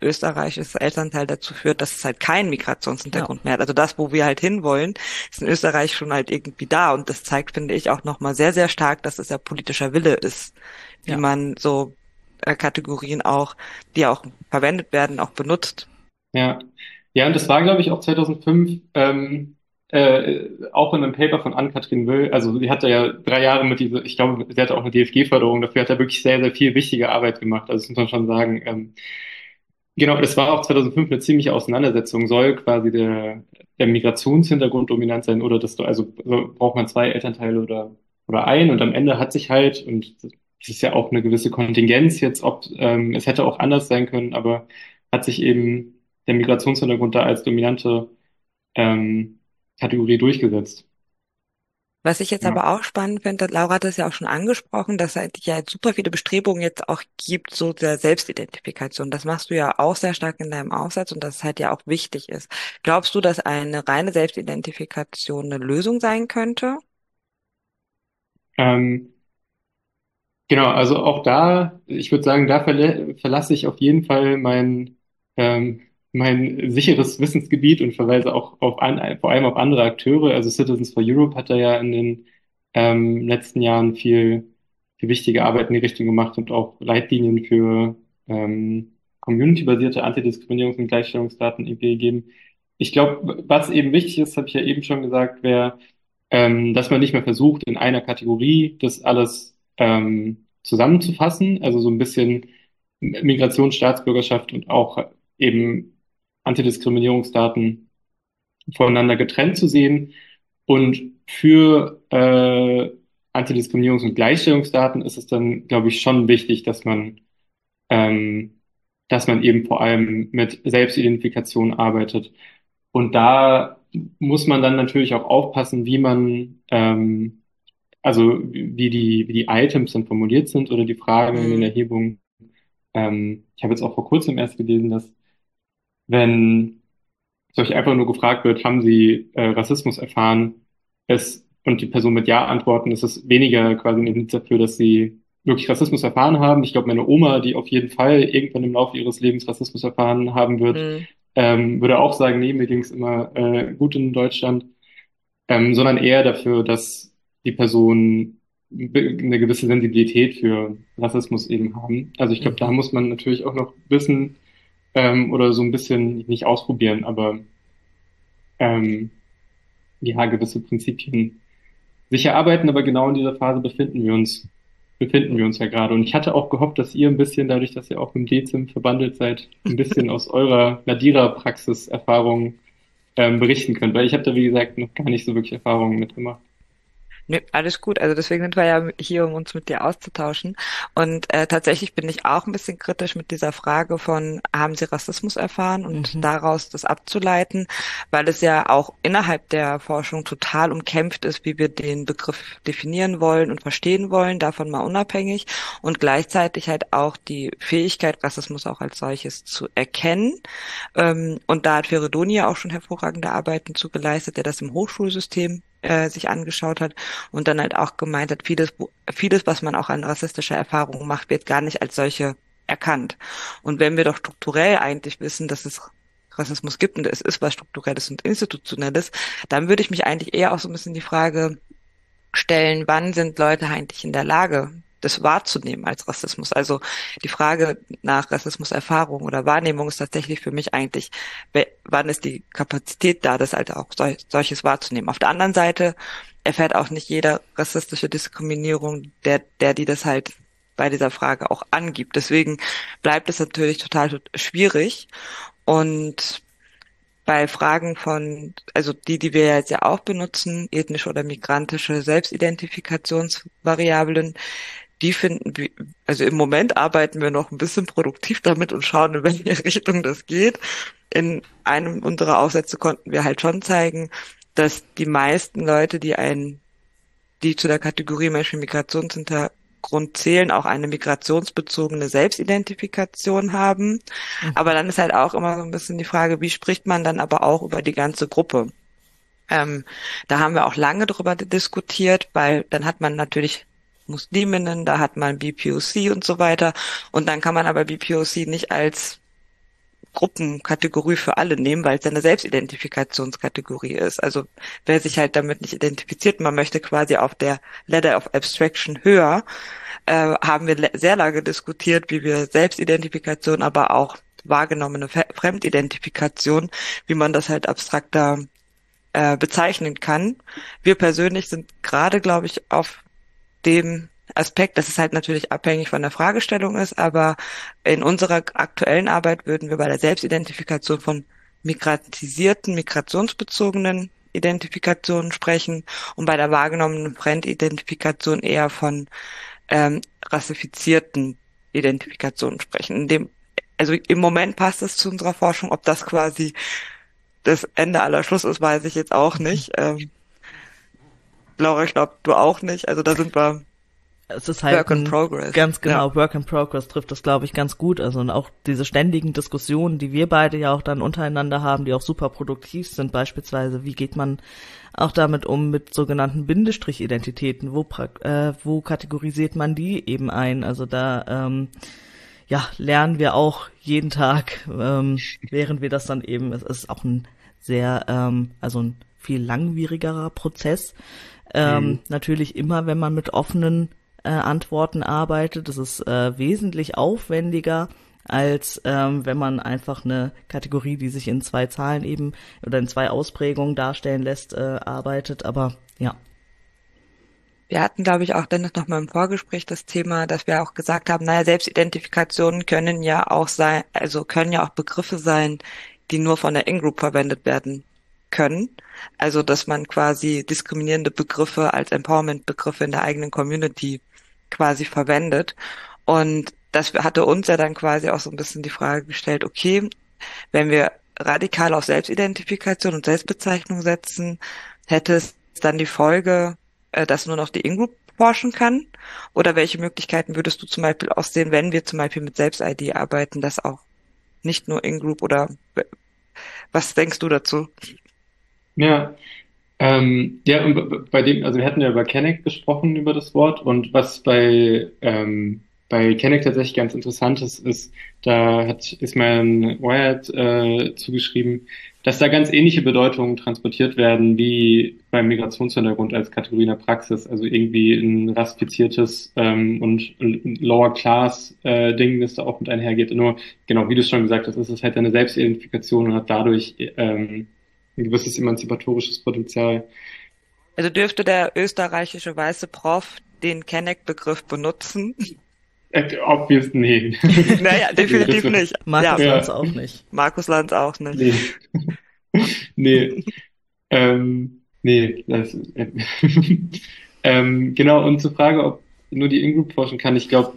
österreichisches Elternteil dazu führt, dass es halt keinen Migrationshintergrund ja. mehr hat. Also das, wo wir halt hinwollen, ist in Österreich schon halt irgendwie da. Und das zeigt, finde ich, auch nochmal sehr, sehr stark, dass es ja politischer Wille ist, wie ja. man so äh, Kategorien auch, die auch verwendet werden, auch benutzt. Ja, ja, und das war, glaube ich, auch zweitausendfünf ähm, äh, auch in einem Paper von Ann-Kathrin Will. Also sie hatte ja drei Jahre mit dieser, ich glaube, sie hatte auch eine D F G-Förderung, dafür hat er wirklich sehr, sehr viel wichtige Arbeit gemacht. Also das muss man schon sagen. Ähm, genau, das war auch zweitausendfünf eine ziemliche Auseinandersetzung. Soll quasi der, der Migrationshintergrund dominant sein oder das, also so braucht man zwei Elternteile oder, oder ein? Und am Ende hat sich halt, und das ist ja auch eine gewisse Kontingenz jetzt, ob ähm, es hätte auch anders sein können, aber hat sich eben der Migrationshintergrund da als dominante ähm, Kategorie durchgesetzt. Was ich jetzt Ja. aber auch spannend finde, Laura hat das ja auch schon angesprochen, dass es ja jetzt super viele Bestrebungen jetzt auch gibt, so der Selbstidentifikation. Das machst du ja auch sehr stark in deinem Aufsatz und das halt ja auch wichtig ist. Glaubst du, dass eine reine Selbstidentifikation eine Lösung sein könnte? Ähm, genau, also auch da, ich würde sagen, da verla verlasse ich auf jeden Fall mein, ähm, mein sicheres Wissensgebiet und verweise auch auf an, vor allem auf andere Akteure. Also Citizens for Europe hat da ja in den ähm, letzten Jahren viel, viel wichtige Arbeit in die Richtung gemacht und auch Leitlinien für ähm, community-basierte Antidiskriminierungs- und Gleichstellungsdaten irgendwie gegeben. Ich glaube, was eben wichtig ist, habe ich ja eben schon gesagt, wäre, ähm, dass man nicht mehr versucht, in einer Kategorie das alles ähm, zusammenzufassen, also so ein bisschen Migration, Staatsbürgerschaft und auch eben Antidiskriminierungsdaten voneinander getrennt zu sehen. Und für äh, Antidiskriminierungs- und Gleichstellungsdaten ist es dann, glaube ich, schon wichtig, dass man, ähm, dass man eben vor allem mit Selbstidentifikation arbeitet. Und da muss man dann natürlich auch aufpassen, wie man, ähm, also wie die, wie die Items dann formuliert sind oder die Fragen in den Mhm. Erhebungen. Ähm, ich habe jetzt auch vor kurzem erst gelesen, dass wenn euch einfach nur gefragt wird, haben Sie äh, Rassismus erfahren, es und die Person mit Ja antworten, ist es weniger quasi ein Indiz dafür, dass sie wirklich Rassismus erfahren haben. Ich glaube, meine Oma, die auf jeden Fall irgendwann im Laufe ihres Lebens Rassismus erfahren haben wird, Mhm. ähm, würde auch sagen, nee, mir ging es immer äh, gut in Deutschland, ähm, sondern eher dafür, dass die Personen be- eine gewisse Sensibilität für Rassismus eben haben. Also ich glaube, da Mhm. muss man natürlich auch noch wissen ähm, oder so ein bisschen nicht ausprobieren, aber ähm, ja, gewisse Prinzipien sich erarbeiten, aber genau in dieser Phase befinden wir uns, befinden wir uns ja gerade. Und ich hatte auch gehofft, dass ihr ein bisschen, dadurch, dass ihr auch mit dem D Z I M verbandelt seid, ein bisschen aus eurer Nadira-Praxis-Erfahrung ähm, berichten könnt, weil ich habe da, wie gesagt, noch gar nicht so wirklich Erfahrungen mitgemacht. Nö, alles gut. Also deswegen sind wir ja hier, um uns mit dir auszutauschen. Und äh, tatsächlich bin ich auch ein bisschen kritisch mit dieser Frage von, haben Sie Rassismus erfahren und Mhm. daraus das abzuleiten, weil es ja auch innerhalb der Forschung total umkämpft ist, wie wir den Begriff definieren wollen und verstehen wollen, davon mal unabhängig. Und gleichzeitig halt auch die Fähigkeit, Rassismus auch als solches zu erkennen. Ähm, und da hat Feredonia auch schon hervorragende Arbeiten zu geleistet, der das im Hochschulsystem äh, sich angeschaut hat und dann halt auch gemeint hat, vieles, vieles, was man auch an rassistischer Erfahrung macht, wird gar nicht als solche erkannt. Und wenn wir doch strukturell eigentlich wissen, dass es Rassismus gibt und es ist was Strukturelles und Institutionelles, dann würde ich mich eigentlich eher auch so ein bisschen die Frage stellen, wann sind Leute eigentlich in der Lage, das wahrzunehmen als Rassismus? Also die Frage nach Rassismuserfahrung oder Wahrnehmung ist tatsächlich für mich eigentlich, we- wann ist die Kapazität da, das halt auch sol solches wahrzunehmen? Auf der anderen Seite erfährt auch nicht jeder rassistische Diskriminierung, der, der die das halt bei dieser Frage auch angibt. Deswegen bleibt es natürlich total tot- schwierig und bei Fragen von, also die, die wir jetzt ja auch benutzen, ethnische oder migrantische Selbstidentifikationsvariablen, die finden wir, also im Moment arbeiten wir noch ein bisschen produktiv damit und schauen, in welche Richtung das geht. In einem unserer Aufsätze konnten wir halt schon zeigen, dass die meisten Leute, die ein, die zu der Kategorie Menschen mit Migrationshintergrund zählen, auch eine migrationsbezogene Selbstidentifikation haben. Aber dann ist halt auch immer so ein bisschen die Frage, wie spricht man dann aber auch über die ganze Gruppe? Ähm, da haben wir auch lange drüber diskutiert, weil dann hat man natürlich Musliminnen, da hat man B P O C und so weiter. Und dann kann man aber B P O C nicht als Gruppenkategorie für alle nehmen, weil es ja eine Selbstidentifikationskategorie ist. Also wer sich halt damit nicht identifiziert, man möchte quasi auf der Ladder of Abstraction höher, äh, haben wir sehr lange diskutiert, wie wir Selbstidentifikation, aber auch wahrgenommene Fremdidentifikation, wie man das halt abstrakter äh, bezeichnen kann. Wir persönlich sind gerade, glaube ich, auf dem Aspekt, dass es halt natürlich abhängig von der Fragestellung ist, aber in unserer aktuellen Arbeit würden wir bei der Selbstidentifikation von migratisierten, migrationsbezogenen Identifikationen sprechen und bei der wahrgenommenen Fremdidentifikation eher von ähm, rassifizierten Identifikationen sprechen. In dem, also im Moment passt es zu unserer Forschung, ob das quasi das Ende aller Schluss ist, weiß ich jetzt auch nicht. Ähm, Laura, ich glaube, du auch nicht. Also da sind wir es ist halt Work in Progress. Ganz genau, ja. Work in Progress trifft das, glaube ich, ganz gut. Also und auch diese ständigen Diskussionen, die wir beide ja auch dann untereinander haben, die auch super produktiv sind, beispielsweise, wie geht man auch damit um mit sogenannten Bindestrich-Identitäten, wo, äh, wo kategorisiert man die eben ein? Also da ähm, ja lernen wir auch jeden Tag, ähm, während wir das dann eben, es ist auch ein sehr, ähm, also ein viel langwierigerer Prozess. Ähm, mhm. Natürlich immer, wenn man mit offenen äh, Antworten arbeitet. Das ist äh, wesentlich aufwendiger, als ähm, wenn man einfach eine Kategorie, die sich in zwei Zahlen eben oder in zwei Ausprägungen darstellen lässt, äh, arbeitet. Aber ja. Wir hatten, glaube ich, auch Dennis noch mal im Vorgespräch das Thema, dass wir auch gesagt haben, naja, Selbstidentifikationen können ja auch sein, also können ja auch Begriffe sein, die nur von der In-Group verwendet werden können. Also, dass man quasi diskriminierende Begriffe als Empowerment-Begriffe in der eigenen Community quasi verwendet. Und das hatte uns ja dann quasi auch so ein bisschen die Frage gestellt, okay, wenn wir radikal auf Selbstidentifikation und Selbstbezeichnung setzen, hätte es dann die Folge, dass nur noch die In-Group forschen kann? Oder welche Möglichkeiten würdest du zum Beispiel auch sehen, wenn wir zum Beispiel mit Selbst-I D arbeiten, dass auch nicht nur In-Group oder was denkst du dazu? Ja, ähm, ja, und bei dem, also wir hatten ja über Kenneck gesprochen, über das Wort, und was bei, ähm, bei Kenneck tatsächlich ganz interessant ist, ist, da hat Ismail Wyatt äh, zugeschrieben, dass da ganz ähnliche Bedeutungen transportiert werden wie beim Migrationshintergrund als Kategorie in der Praxis, also irgendwie ein rassifiziertes ähm, und Lower-Class-Ding, äh, das da auch mit einhergeht. Nur, genau, wie du schon gesagt hast, ist es halt eine Selbstidentifikation und hat dadurch ähm, ein gewisses emanzipatorisches Potenzial. Also dürfte der österreichische weiße Prof den Kenneck-Begriff benutzen? Äh, obvious, nee. Naja, definitiv nicht. Markus ja. Lanz auch nicht. Markus Lanz auch nicht. Nee. nee. ähm, nee. Das, äh, ähm, genau, und zur Frage, ob nur die In-Group forschen kann, ich glaube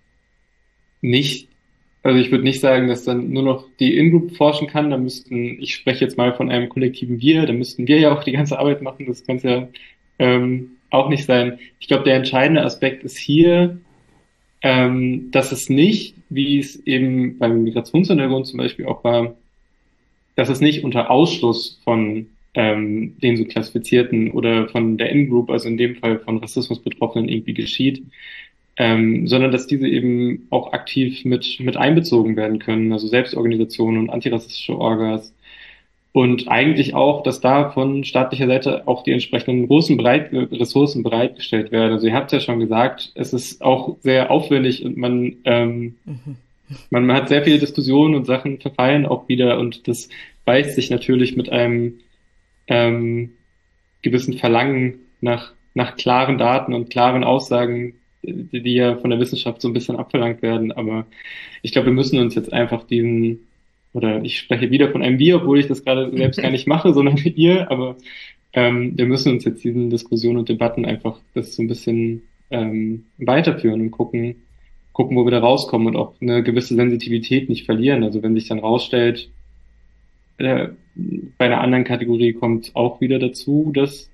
nicht. Also ich würde nicht sagen, dass dann nur noch die In-Group forschen kann. Da müssten, ich spreche jetzt mal von einem kollektiven Wir, da müssten wir ja auch die ganze Arbeit machen. Das kann es ja ähm, auch nicht sein. Ich glaube, der entscheidende Aspekt ist hier, ähm, dass es nicht, wie es eben beim Migrationshintergrund zum Beispiel auch war, dass es nicht unter Ausschluss von ähm, den so Klassifizierten oder von der In-Group, also in dem Fall von Rassismusbetroffenen, irgendwie geschieht, ähm, sondern dass diese eben auch aktiv mit mit einbezogen werden können, also Selbstorganisationen und antirassistische Orgas. Und eigentlich auch, dass da von staatlicher Seite auch die entsprechenden großen Bereit Ressourcen bereitgestellt werden. Also ihr habt ja schon gesagt, es ist auch sehr aufwendig und man, ähm, mhm. man, man hat sehr viele Diskussionen und Sachen verfallen auch wieder, und das beißt sich natürlich mit einem ähm, gewissen Verlangen nach, nach klaren Daten und klaren Aussagen, die, die ja von der Wissenschaft so ein bisschen abverlangt werden. Aber ich glaube, wir müssen uns jetzt einfach diesen, oder ich spreche wieder von einem Wir, obwohl ich das gerade selbst gar nicht mache, sondern ihr, aber ähm, wir müssen uns jetzt diesen Diskussionen und Debatten einfach das so ein bisschen ähm, weiterführen und gucken, gucken, wo wir da rauskommen und auch eine gewisse Sensitivität nicht verlieren. Also wenn sich dann rausstellt, äh, bei einer anderen Kategorie kommt auch wieder dazu, dass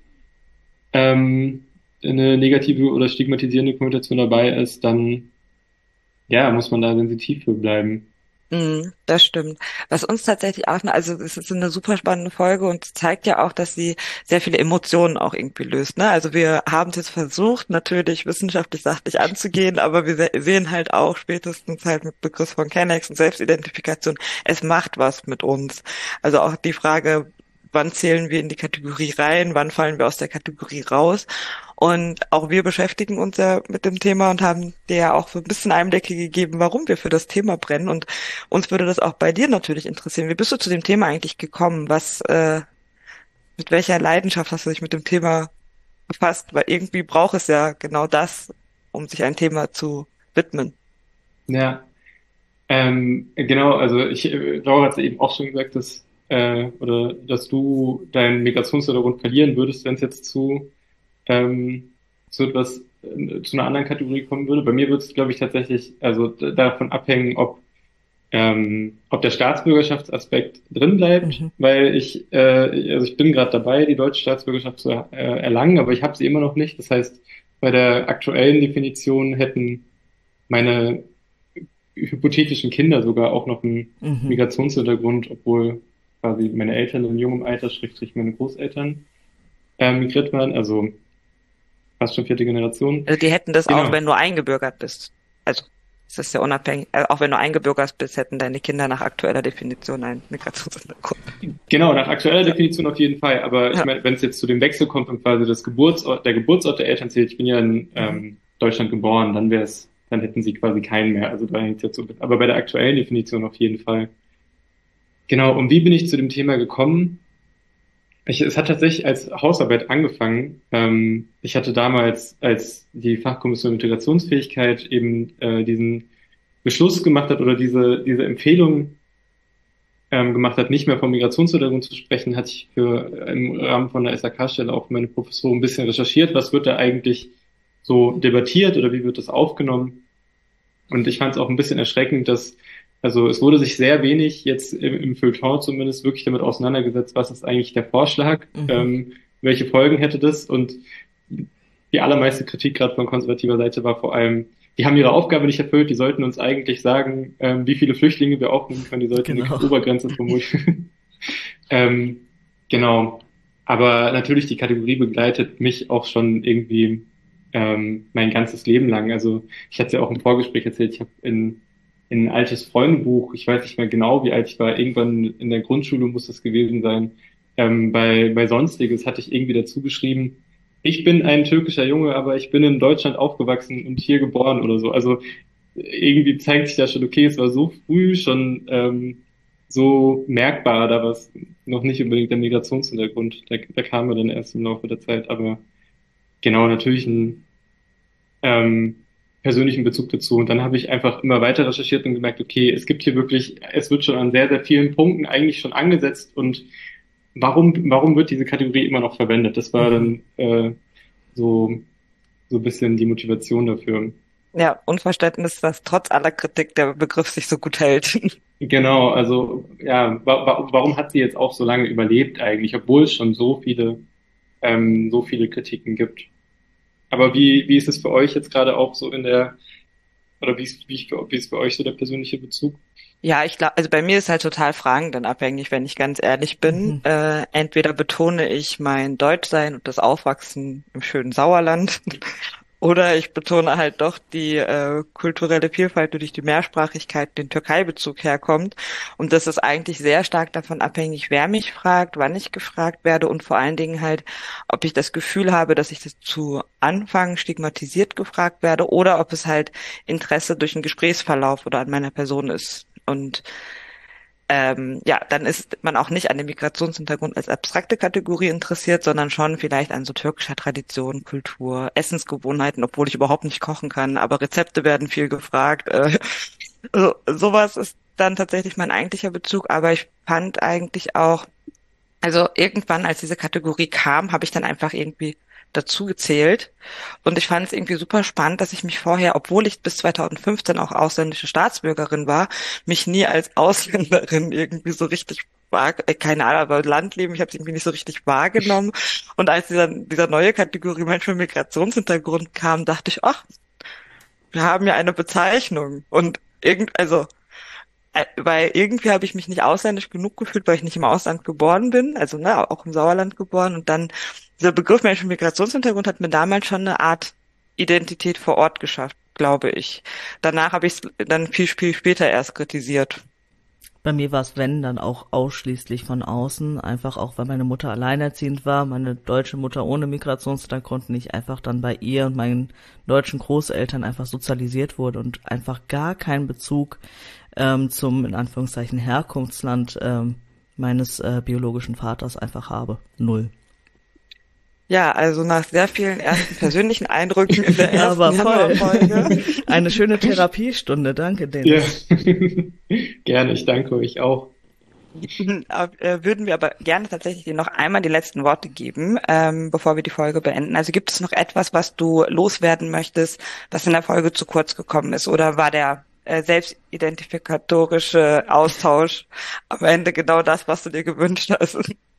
ähm, eine negative oder stigmatisierende Konnotation dabei ist, dann ja, muss man da sensitiv für bleiben. Mm, das stimmt. Was uns tatsächlich auch, also es ist eine super spannende Folge und zeigt ja auch, dass sie sehr viele Emotionen auch irgendwie löst, ne? Also wir haben es jetzt versucht, natürlich wissenschaftlich sachlich anzugehen, aber wir se- sehen halt auch spätestens halt mit Begriff von Kennex und Selbstidentifikation, es macht was mit uns. Also auch die Frage, wann zählen wir in die Kategorie rein, wann fallen wir aus der Kategorie raus? Und auch wir beschäftigen uns ja mit dem Thema und haben dir ja auch so ein bisschen Einblicke gegeben, warum wir für das Thema brennen. Und uns würde das auch bei dir natürlich interessieren. Wie bist du zu dem Thema eigentlich gekommen? Was, äh, mit welcher Leidenschaft hast du dich mit dem Thema befasst? Weil irgendwie braucht es ja genau das, um sich ein Thema zu widmen. Ja, ähm, genau, also ich, äh, Laura hat eben auch schon gesagt, dass, äh, oder dass du deinen Migrationshintergrund verlieren würdest, wenn es jetzt zu, ähm, zu etwas, äh, zu einer anderen Kategorie kommen würde. Bei mir würde es, glaube ich, tatsächlich, also d- davon abhängen, ob ähm, ob der Staatsbürgerschaftsaspekt drin bleibt, Mhm. weil ich, äh, also ich bin gerade dabei, die deutsche Staatsbürgerschaft zu äh, erlangen, aber ich habe sie immer noch nicht. Das heißt, bei der aktuellen Definition hätten meine hypothetischen Kinder sogar auch noch einen Mhm. Migrationshintergrund, obwohl quasi meine Eltern in jungem Alter, schrägstrich meine Großeltern, äh, migriert waren, also fast schon vierte Generation. Also die hätten das auch, Genau. wenn du eingebürgert bist. Also es ist ja unabhängig, äh, auch wenn du eingebürgert bist, hätten deine Kinder nach aktueller Definition einen Migrationshintergrund. Genau, nach aktueller Ja. Definition auf jeden Fall. Aber ich Ja. meine, wenn es jetzt zu dem Wechsel kommt und quasi das Geburtsort, der Geburtsort der Eltern zählt, ich bin ja in Mhm. ähm, Deutschland geboren, dann wäre es, dann hätten sie quasi keinen mehr. Also da hängt jetzt so. Aber bei der aktuellen Definition auf jeden Fall. Genau. Und wie bin ich zu dem Thema gekommen? Ich, es hat tatsächlich als Hausarbeit angefangen. Ähm, ich hatte damals, als die Fachkommission Integrationsfähigkeit eben äh, diesen Beschluss gemacht hat oder diese, diese Empfehlung ähm, gemacht hat, nicht mehr vom Migrationshintergrund zu sprechen, hatte ich für äh, im Rahmen von der S A K-Stelle auch meine Professur ein bisschen recherchiert, was wird da eigentlich so debattiert oder wie wird das aufgenommen. Und ich fand es auch ein bisschen erschreckend, dass, also es wurde sich sehr wenig jetzt im, im Feuilleton zumindest wirklich damit auseinandergesetzt, was ist eigentlich der Vorschlag, Mhm. ähm, welche Folgen hätte das. Und die allermeiste Kritik gerade von konservativer Seite war vor allem, die haben ihre Aufgabe nicht erfüllt, die sollten uns eigentlich sagen, ähm, wie viele Flüchtlinge wir aufnehmen können, die sollten eine Genau. Obergrenze formulieren. ähm, genau. Aber natürlich, die Kategorie begleitet mich auch schon irgendwie ähm, mein ganzes Leben lang. Also ich hatte es ja auch im Vorgespräch erzählt, ich habe in, in ein altes Freundebuch, ich weiß nicht mehr genau, wie alt ich war, irgendwann in der Grundschule muss das gewesen sein, ähm, bei, bei Sonstiges hatte ich irgendwie dazu geschrieben, ich bin ein türkischer Junge, aber ich bin in Deutschland aufgewachsen und hier geboren oder so. Also irgendwie zeigt sich da schon, okay, es war so früh schon ähm, so merkbar, da war es noch nicht unbedingt der Migrationshintergrund. Da, da kam er dann erst im Laufe der Zeit, aber genau, natürlich einen ähm, persönlichen Bezug dazu. Und dann habe ich einfach immer weiter recherchiert und gemerkt, okay, es gibt hier wirklich, es wird schon an sehr, sehr vielen Punkten eigentlich schon angesetzt und warum, warum wird diese Kategorie immer noch verwendet? Das war Mhm. dann äh, so, so ein bisschen die Motivation dafür. Ja, Unverständnis, dass trotz aller Kritik der Begriff sich so gut hält. Genau, also ja, wa wa warum hat sie jetzt auch so lange überlebt eigentlich, obwohl es schon so viele, ähm, so viele Kritiken gibt? Aber wie, wie ist es für euch jetzt gerade auch so in der, oder wie ist, wie, ist für, wie ist für euch so der persönliche Bezug? Ja, ich glaube, also bei mir ist halt total Fragen dann abhängig, wenn ich ganz ehrlich bin. Mhm. Äh, entweder betone ich mein Deutschsein und das Aufwachsen im schönen Sauerland, oder ich betone halt doch die äh, kulturelle Vielfalt, die durch die Mehrsprachigkeit, den Türkei-Bezug herkommt. Und das ist eigentlich sehr stark davon abhängig, wer mich fragt, wann ich gefragt werde und vor allen Dingen halt, ob ich das Gefühl habe, dass ich das zu Anfang stigmatisiert gefragt werde oder ob es halt Interesse durch den Gesprächsverlauf oder an meiner Person ist. Und ähm, ja, dann ist man auch nicht an dem Migrationshintergrund als abstrakte Kategorie interessiert, sondern schon vielleicht an so türkischer Tradition, Kultur, Essensgewohnheiten, obwohl ich überhaupt nicht kochen kann, aber Rezepte werden viel gefragt. Äh, so, sowas ist dann tatsächlich mein eigentlicher Bezug, aber ich fand eigentlich auch, also irgendwann, als diese Kategorie kam, habe ich dann einfach irgendwie dazu gezählt. Und ich fand es irgendwie super spannend, dass ich mich vorher, obwohl ich bis zweitausendfünfzehn auch ausländische Staatsbürgerin war, mich nie als Ausländerin irgendwie so richtig wahr, äh, keine Ahnung, aber Landleben, ich habe es irgendwie nicht so richtig wahrgenommen. Und als dieser, dieser neue Kategorie Mensch mit Migrationshintergrund kam, dachte ich, ach, wir haben ja eine Bezeichnung. Und irgend, also Äh, Weil irgendwie habe ich mich nicht ausländisch genug gefühlt, weil ich nicht im Ausland geboren bin, also ne, auch im Sauerland geboren. Und dann dieser Begriff Mensch mit Migrationshintergrund hat mir damals schon eine Art Identität vor Ort geschafft, glaube ich. Danach habe ich es dann viel, viel später erst kritisiert. Bei mir war es, wenn, dann auch ausschließlich von außen, einfach auch, weil meine Mutter alleinerziehend war, meine deutsche Mutter ohne Migrationshintergrund, nicht einfach dann bei ihr und meinen deutschen Großeltern einfach sozialisiert wurde und einfach gar keinen Bezug ähm, zum, in Anführungszeichen, Herkunftsland ähm, meines äh, biologischen Vaters einfach habe. Null. Ja, also nach sehr vielen ersten persönlichen Eindrücken in der ersten Aber voll. Januarfolge. Eine schöne Therapiestunde, danke, Dennis. Ja, gerne, ich danke euch auch. Äh, Würden wir aber gerne tatsächlich dir noch einmal die letzten Worte geben, ähm, bevor wir die Folge beenden. Also gibt es noch etwas, was du loswerden möchtest, was in der Folge zu kurz gekommen ist? Oder war der äh, selbstidentifikatorische Austausch am Ende genau das, was du dir gewünscht hast?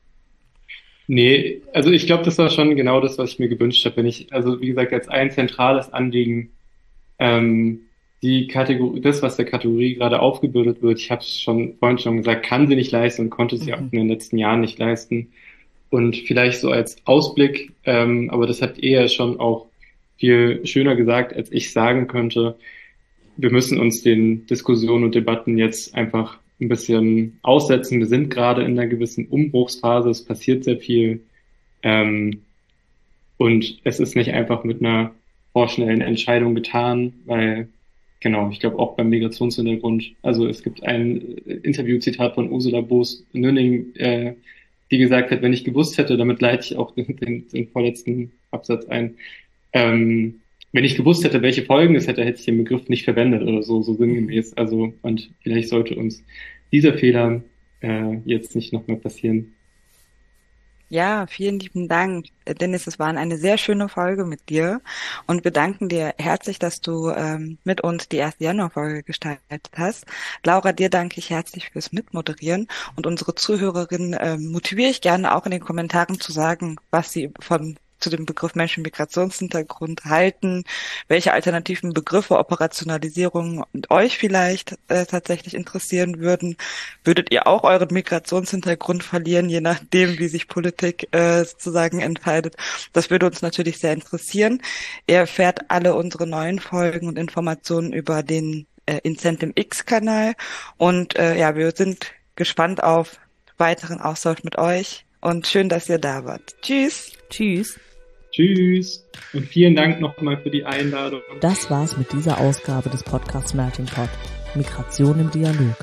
Nee, also ich glaube, das war schon genau das, was ich mir gewünscht habe. Wenn ich, also wie gesagt, als ein zentrales Anliegen ähm, die Kategorie, das, was der Kategorie gerade aufgebürdet wird, ich habe es schon vorhin schon gesagt, kann sie nicht leisten und konnte sie auch in den letzten Jahren nicht leisten. Und vielleicht so als Ausblick, ähm, aber das hat ihr ja schon auch viel schöner gesagt, als ich sagen könnte, wir müssen uns den Diskussionen und Debatten jetzt einfach ein bisschen aussetzen. Wir sind gerade in einer gewissen Umbruchsphase, es passiert sehr viel ähm, und es ist nicht einfach mit einer vorschnellen Entscheidung getan, weil genau, ich glaube auch beim Migrationshintergrund, also es gibt ein Interviewzitat von Ursula Boos-Nünning, äh, die gesagt hat, wenn ich gewusst hätte, damit leite ich auch den, den, den vorletzten Absatz ein, ähm, wenn ich gewusst hätte, welche Folgen es hätte, hätte ich den Begriff nicht verwendet oder so, so sinngemäß. Also, und vielleicht sollte uns dieser Fehler äh, jetzt nicht nochmal passieren. Ja, vielen lieben Dank, Dennis. Es war eine sehr schöne Folge mit dir und wir danken dir herzlich, dass du ähm, mit uns die erste Januarfolge gestaltet hast. Laura, dir danke ich herzlich fürs Mitmoderieren und unsere Zuhörerinnen ähm, motiviere ich gerne auch in den Kommentaren zu sagen, was sie von zu dem Begriff Menschen mit Migrationshintergrund halten, welche alternativen Begriffe, Operationalisierungen und euch vielleicht äh, tatsächlich interessieren würden. Würdet ihr auch euren Migrationshintergrund verlieren, je nachdem, wie sich Politik äh, sozusagen entscheidet? Das würde uns natürlich sehr interessieren. Ihr erfährt alle unsere neuen Folgen und Informationen über den äh, Incentive X-Kanal und äh, ja, wir sind gespannt auf weiteren Austausch mit euch und schön, dass ihr da wart. Tschüss. Tschüss. Tschüss und vielen Dank nochmal für die Einladung. Das war's mit dieser Ausgabe des Podcasts Melting Pot. Migration im Dialog.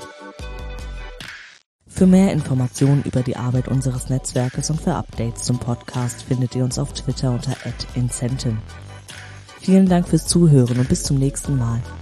Für mehr Informationen über die Arbeit unseres Netzwerkes und für Updates zum Podcast findet ihr uns auf Twitter unter at incentin. Vielen Dank fürs Zuhören und bis zum nächsten Mal.